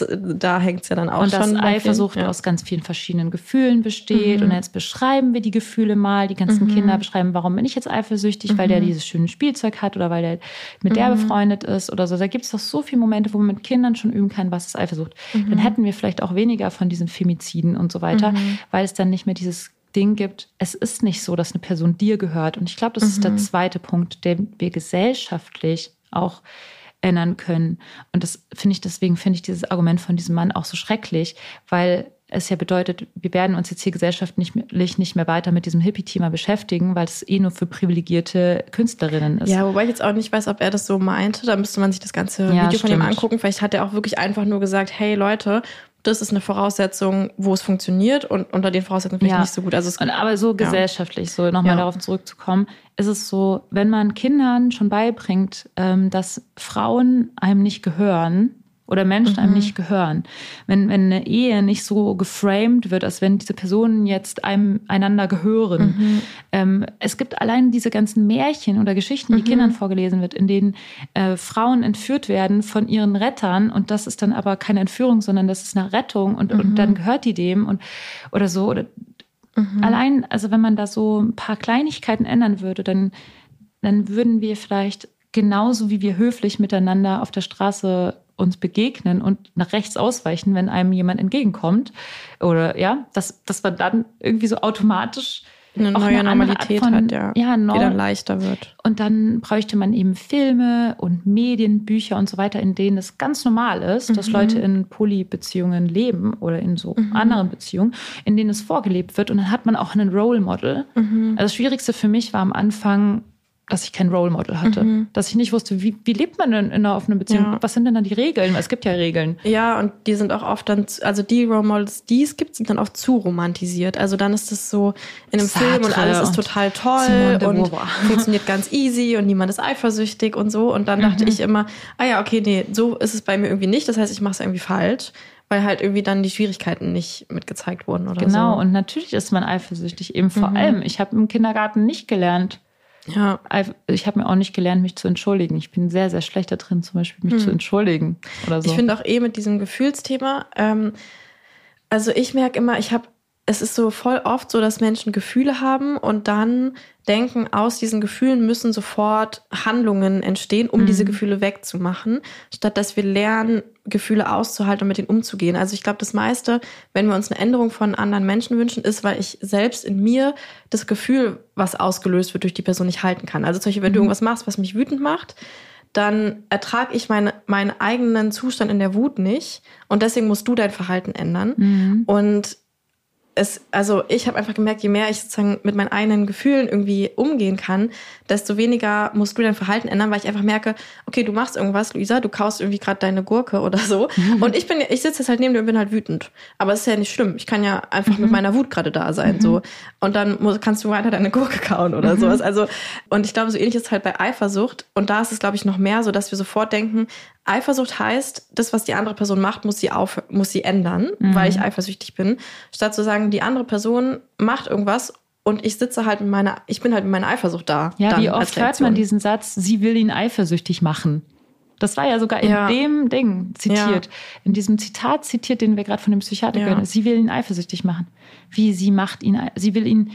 Da hängt es ja dann auch und schon. Und dass Eifersucht aus ganz vielen verschiedenen Gefühlen besteht. Und jetzt beschreiben wir die Gefühle mal. Die ganzen Kinder beschreiben, warum bin ich jetzt eifersüchtig, weil der dieses schöne Spielzeug hat oder weil der mit der befreundet ist oder so. Da gibt es doch so viele Momente, wo man mit Kindern schon üben kann, was ist Eifersucht. Dann hätten wir vielleicht auch weniger von diesen Femiziden und so weiter, weil es dann nicht mehr dieses Ding gibt, es ist nicht so, dass eine Person dir gehört. Und ich glaube, das ist der zweite Punkt, den wir gesellschaftlich auch ändern können. Und deswegen finde ich dieses Argument von diesem Mann auch so schrecklich, weil es ja bedeutet, wir werden uns jetzt hier gesellschaftlich nicht mehr weiter mit diesem Hippie-Thema beschäftigen, weil es nur für privilegierte Künstlerinnen ist. Ja, wobei ich jetzt auch nicht weiß, ob er das so meinte. Da müsste man sich das ganze Video von ihm angucken. Vielleicht hat er auch wirklich einfach nur gesagt, hey Leute, das ist eine Voraussetzung, wo es funktioniert und unter den Voraussetzungen vielleicht nicht so gut. Also aber so gesellschaftlich, so nochmal darauf zurückzukommen, ist es so, wenn man Kindern schon beibringt, dass Frauen einem nicht gehören oder Menschen einem nicht gehören, wenn eine Ehe nicht so geframed wird, als wenn diese Personen jetzt einander gehören. Es gibt allein diese ganzen Märchen oder Geschichten, die Kindern vorgelesen wird, in denen Frauen entführt werden von ihren Rettern und das ist dann aber keine Entführung, sondern das ist eine Rettung und dann gehört die dem oder so. Oder allein, also wenn man da so ein paar Kleinigkeiten ändern würde, dann würden wir vielleicht genauso wie wir höflich miteinander auf der Straße uns begegnen und nach rechts ausweichen, wenn einem jemand entgegenkommt. Oder dass man dann irgendwie so automatisch eine neue Normalität hat, wieder leichter wird. Und dann bräuchte man eben Filme und Medien, Bücher und so weiter, in denen es ganz normal ist, dass Leute in Polybeziehungen leben oder in so anderen Beziehungen, in denen es vorgelebt wird. Und dann hat man auch einen Role Model. Also das Schwierigste für mich war am Anfang, dass ich kein Role Model hatte. Dass ich nicht wusste, wie lebt man denn in einer offenen Beziehung? Ja. Was sind denn dann die Regeln? Es gibt ja Regeln. Ja, und die sind auch oft dann, also die Role Models, die es gibt, sind dann oft zu romantisiert. Also dann ist es so in einem Film und alles ist total toll und funktioniert ganz easy und niemand ist eifersüchtig und so. Und dann dachte ich immer, so ist es bei mir irgendwie nicht. Das heißt, ich mache es irgendwie falsch, weil halt irgendwie dann die Schwierigkeiten nicht mitgezeigt wurden oder so. Genau, und natürlich ist man eifersüchtig. Eben vor allem, ich habe im Kindergarten nicht gelernt, ich habe mir auch nicht gelernt, mich zu entschuldigen. Ich bin sehr, sehr schlecht da drin, zum Beispiel mich zu entschuldigen oder so. Ich finde auch mit diesem Gefühlsthema, also ich merke immer, ich habe es ist so voll oft so, dass Menschen Gefühle haben und dann denken, aus diesen Gefühlen müssen sofort Handlungen entstehen, um diese Gefühle wegzumachen, statt dass wir lernen, Gefühle auszuhalten und mit denen umzugehen. Also ich glaube, das meiste, wenn wir uns eine Änderung von anderen Menschen wünschen, ist, weil ich selbst in mir das Gefühl, was ausgelöst wird durch die Person, nicht halten kann. Also zum Beispiel, wenn du irgendwas machst, was mich wütend macht, dann ertrage ich meinen eigenen Zustand in der Wut nicht und deswegen musst du dein Verhalten ändern. Und ich habe einfach gemerkt, je mehr ich sozusagen mit meinen eigenen Gefühlen irgendwie umgehen kann, desto weniger musst du dein Verhalten ändern, weil ich einfach merke, okay, du machst irgendwas, Luisa, du kaust irgendwie gerade deine Gurke oder so und ich sitze jetzt halt neben dir und bin halt wütend. Aber es ist ja nicht schlimm. Ich kann ja einfach mit meiner Wut gerade da sein, so. Und dann kannst du weiter deine Gurke kauen oder sowas. Also, und ich glaube, so ähnlich ist es halt bei Eifersucht. Und da ist es, glaube ich, noch mehr so, dass wir sofort denken, Eifersucht heißt, das, was die andere Person macht, muss sie ändern, weil ich eifersüchtig bin. Statt zu sagen, die andere Person macht irgendwas und ich sitze halt ich bin halt mit meiner Eifersucht da. Ja, wie oft hört man diesen Satz, sie will ihn eifersüchtig machen. Das war ja sogar in dem Ding zitiert. Ja. In diesem Zitat zitiert, den wir gerade von dem Psychiater gehört haben. Sie will ihn eifersüchtig machen. Wie, sie will ihn...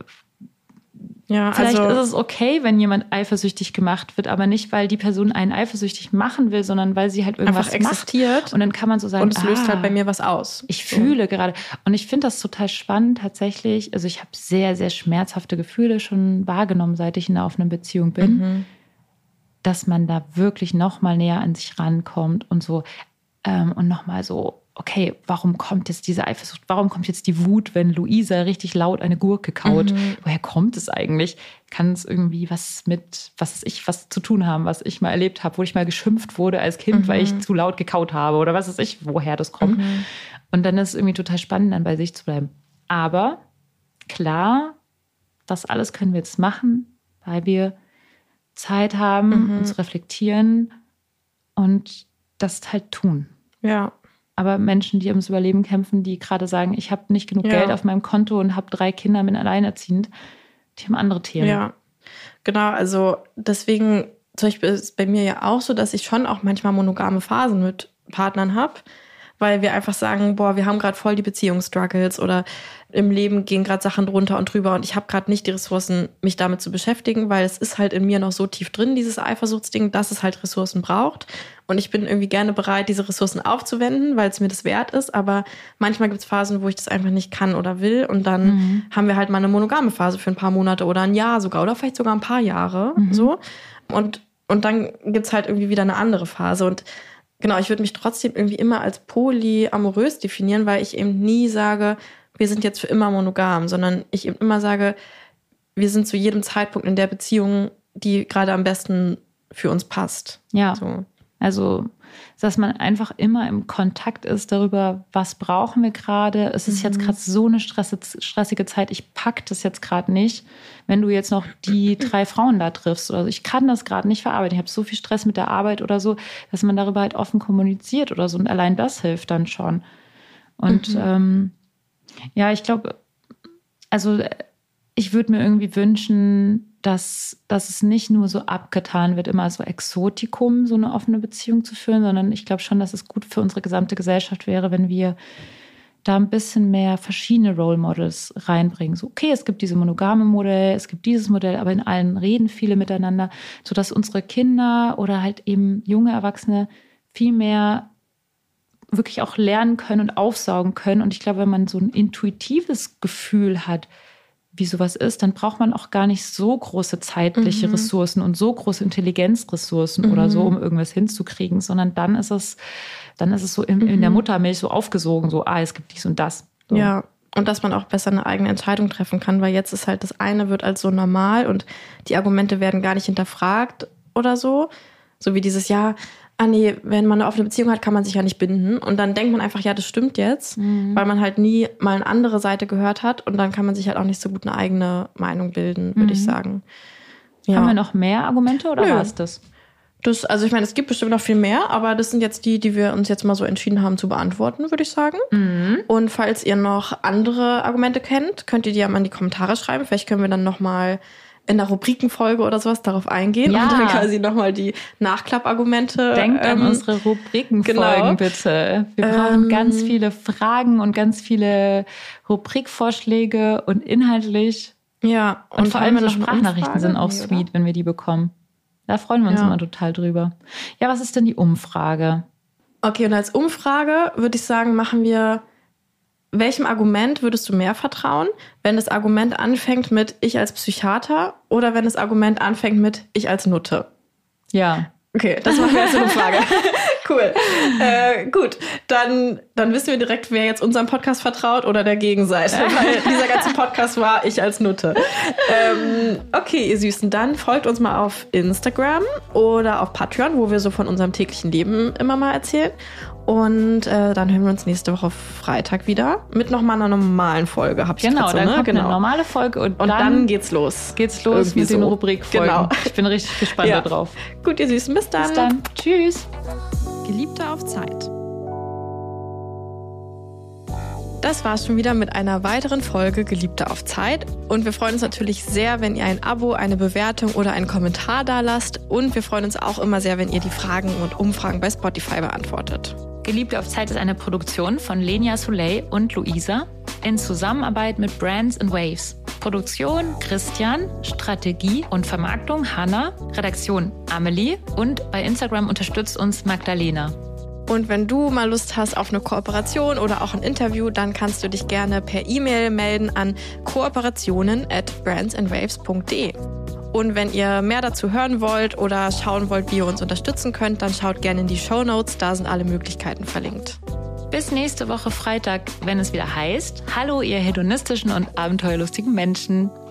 Ja, vielleicht ist es okay, wenn jemand eifersüchtig gemacht wird, aber nicht, weil die Person einen eifersüchtig machen will, sondern weil sie halt irgendwas einfach existiert. Macht. Und dann kann man so sagen, und es löst halt bei mir was aus. Ich fühle gerade. Und ich finde das total spannend tatsächlich. Also ich habe sehr, sehr schmerzhafte Gefühle schon wahrgenommen, seit ich in einer offenen Beziehung bin, dass man da wirklich noch mal näher an sich rankommt und so und noch mal so, okay, warum kommt jetzt diese Eifersucht, warum kommt jetzt die Wut, wenn Luisa richtig laut eine Gurke kaut? Woher kommt es eigentlich? Kann es irgendwie was zu tun haben, was ich mal erlebt habe, wo ich mal geschimpft wurde als Kind, weil ich zu laut gekaut habe oder was weiß ich, woher das kommt. Und dann ist es irgendwie total spannend, dann bei sich zu bleiben. Aber klar, das alles können wir jetzt machen, weil wir Zeit haben, uns reflektieren und das halt tun. Ja. Aber Menschen, die ums Überleben kämpfen, die gerade sagen, ich habe nicht genug Geld auf meinem Konto und habe 3 Kinder, bin alleinerziehend, die haben andere Themen. Ja, genau. Also deswegen, zum Beispiel ist es bei mir ja auch so, dass ich schon auch manchmal monogame Phasen mit Partnern habe, weil wir einfach sagen, boah, wir haben gerade voll die Beziehungsstruggles oder im Leben gehen gerade Sachen drunter und drüber und ich habe gerade nicht die Ressourcen, mich damit zu beschäftigen, weil es ist halt in mir noch so tief drin, dieses Eifersuchtsding, dass es halt Ressourcen braucht. Und ich bin irgendwie gerne bereit, diese Ressourcen aufzuwenden, weil es mir das wert ist. Aber manchmal gibt es Phasen, wo ich das einfach nicht kann oder will. Und dann haben wir halt mal eine monogame Phase für ein paar Monate oder ein Jahr sogar oder vielleicht sogar ein paar Jahre. So. Und dann gibt es halt irgendwie wieder eine andere Phase. Und genau, ich würde mich trotzdem irgendwie immer als polyamorös definieren, weil ich eben nie sage, wir sind jetzt für immer monogam, sondern ich eben immer sage, wir sind zu jedem Zeitpunkt in der Beziehung, die gerade am besten für uns passt. Ja, so. Also, dass man einfach immer im Kontakt ist darüber, was brauchen wir gerade. Es ist jetzt gerade so eine stressige Zeit, ich pack das jetzt gerade nicht. Wenn du jetzt noch die 3 Frauen da triffst oder so, ich kann das gerade nicht verarbeiten. Ich habe so viel Stress mit der Arbeit oder so, dass man darüber halt offen kommuniziert oder so. Und allein das hilft dann schon. Und ja, ich glaube, also ich würde mir irgendwie wünschen, dass es nicht nur so abgetan wird, immer so Exotikum, so eine offene Beziehung zu führen, sondern ich glaube schon, dass es gut für unsere gesamte Gesellschaft wäre, wenn wir da ein bisschen mehr verschiedene Role Models reinbringen. So, okay, es gibt diese monogame Modell, es gibt dieses Modell, aber in allen reden viele miteinander, sodass unsere Kinder oder halt eben junge Erwachsene viel mehr wirklich auch lernen können und aufsaugen können. Und ich glaube, wenn man so ein intuitives Gefühl hat, wie sowas ist, dann braucht man auch gar nicht so große zeitliche Ressourcen und so große Intelligenzressourcen oder so, um irgendwas hinzukriegen, sondern dann ist es so in der Muttermilch so aufgesogen, so, es gibt dies und das. So. Ja, und dass man auch besser eine eigene Entscheidung treffen kann, weil jetzt ist halt das eine wird als so normal und die Argumente werden gar nicht hinterfragt oder so. So wie dieses Jahr, nee, wenn man eine offene Beziehung hat, kann man sich ja nicht binden. Und dann denkt man einfach, ja, das stimmt jetzt, weil man halt nie mal eine andere Seite gehört hat. Und dann kann man sich halt auch nicht so gut eine eigene Meinung bilden, würde ich sagen. Ja. Haben wir noch mehr Argumente oder war es das? Also ich meine, es gibt bestimmt noch viel mehr, aber das sind jetzt die wir uns jetzt mal so entschieden haben zu beantworten, würde ich sagen. Und falls ihr noch andere Argumente kennt, könnt ihr die ja mal in die Kommentare schreiben. Vielleicht können wir dann noch mal in der Rubrikenfolge oder sowas darauf eingehen und dann quasi nochmal die Nachklappargumente. Denkt an unsere Rubrikenfolgen bitte. Wir brauchen ganz viele Fragen und ganz viele Rubrikvorschläge und inhaltlich. Ja. Und vor allem so Sprachnachrichten sind auch sweet, wenn wir die bekommen. Da freuen wir uns immer total drüber. Ja, was ist denn die Umfrage? Okay, und als Umfrage würde ich sagen, machen wir, welchem Argument würdest du mehr vertrauen, wenn das Argument anfängt mit ich als Psychiater oder wenn das Argument anfängt mit ich als Nutte? Ja. Okay, das machen wir als Umfrage. Cool. Gut, dann wissen wir direkt, wer jetzt unserem Podcast vertraut oder der Gegenseite. Weil dieser ganze Podcast war ich als Nutte. Okay, ihr Süßen, dann folgt uns mal auf Instagram oder auf Patreon, wo wir so von unserem täglichen Leben immer mal erzählen. Und dann hören wir uns nächste Woche Freitag wieder mit nochmal einer normalen Folge. Genau, dann kommt eine normale Folge und dann geht's los. Mit den Rubrikfolgen. Genau. Ich bin richtig gespannt darauf. Gut, ihr Süßen, bis dann. Bis dann. Tschüss. Geliebte auf Zeit. Das war's schon wieder mit einer weiteren Folge Geliebte auf Zeit. Und wir freuen uns natürlich sehr, wenn ihr ein Abo, eine Bewertung oder einen Kommentar dalasst. Und wir freuen uns auch immer sehr, wenn ihr die Fragen und Umfragen bei Spotify beantwortet. Geliebte auf Zeit ist eine Produktion von Lenia Soleil und Luisa in Zusammenarbeit mit Brands & Waves. Produktion Christian, Strategie und Vermarktung Hanna, Redaktion Amelie und bei Instagram unterstützt uns Magdalena. Und wenn du mal Lust hast auf eine Kooperation oder auch ein Interview, dann kannst du dich gerne per E-Mail melden an kooperationen@brandsandwaves.de. Und wenn ihr mehr dazu hören wollt oder schauen wollt, wie ihr uns unterstützen könnt, dann schaut gerne in die Shownotes, da sind alle Möglichkeiten verlinkt. Bis nächste Woche Freitag, wenn es wieder heißt, hallo ihr hedonistischen und abenteuerlustigen Menschen.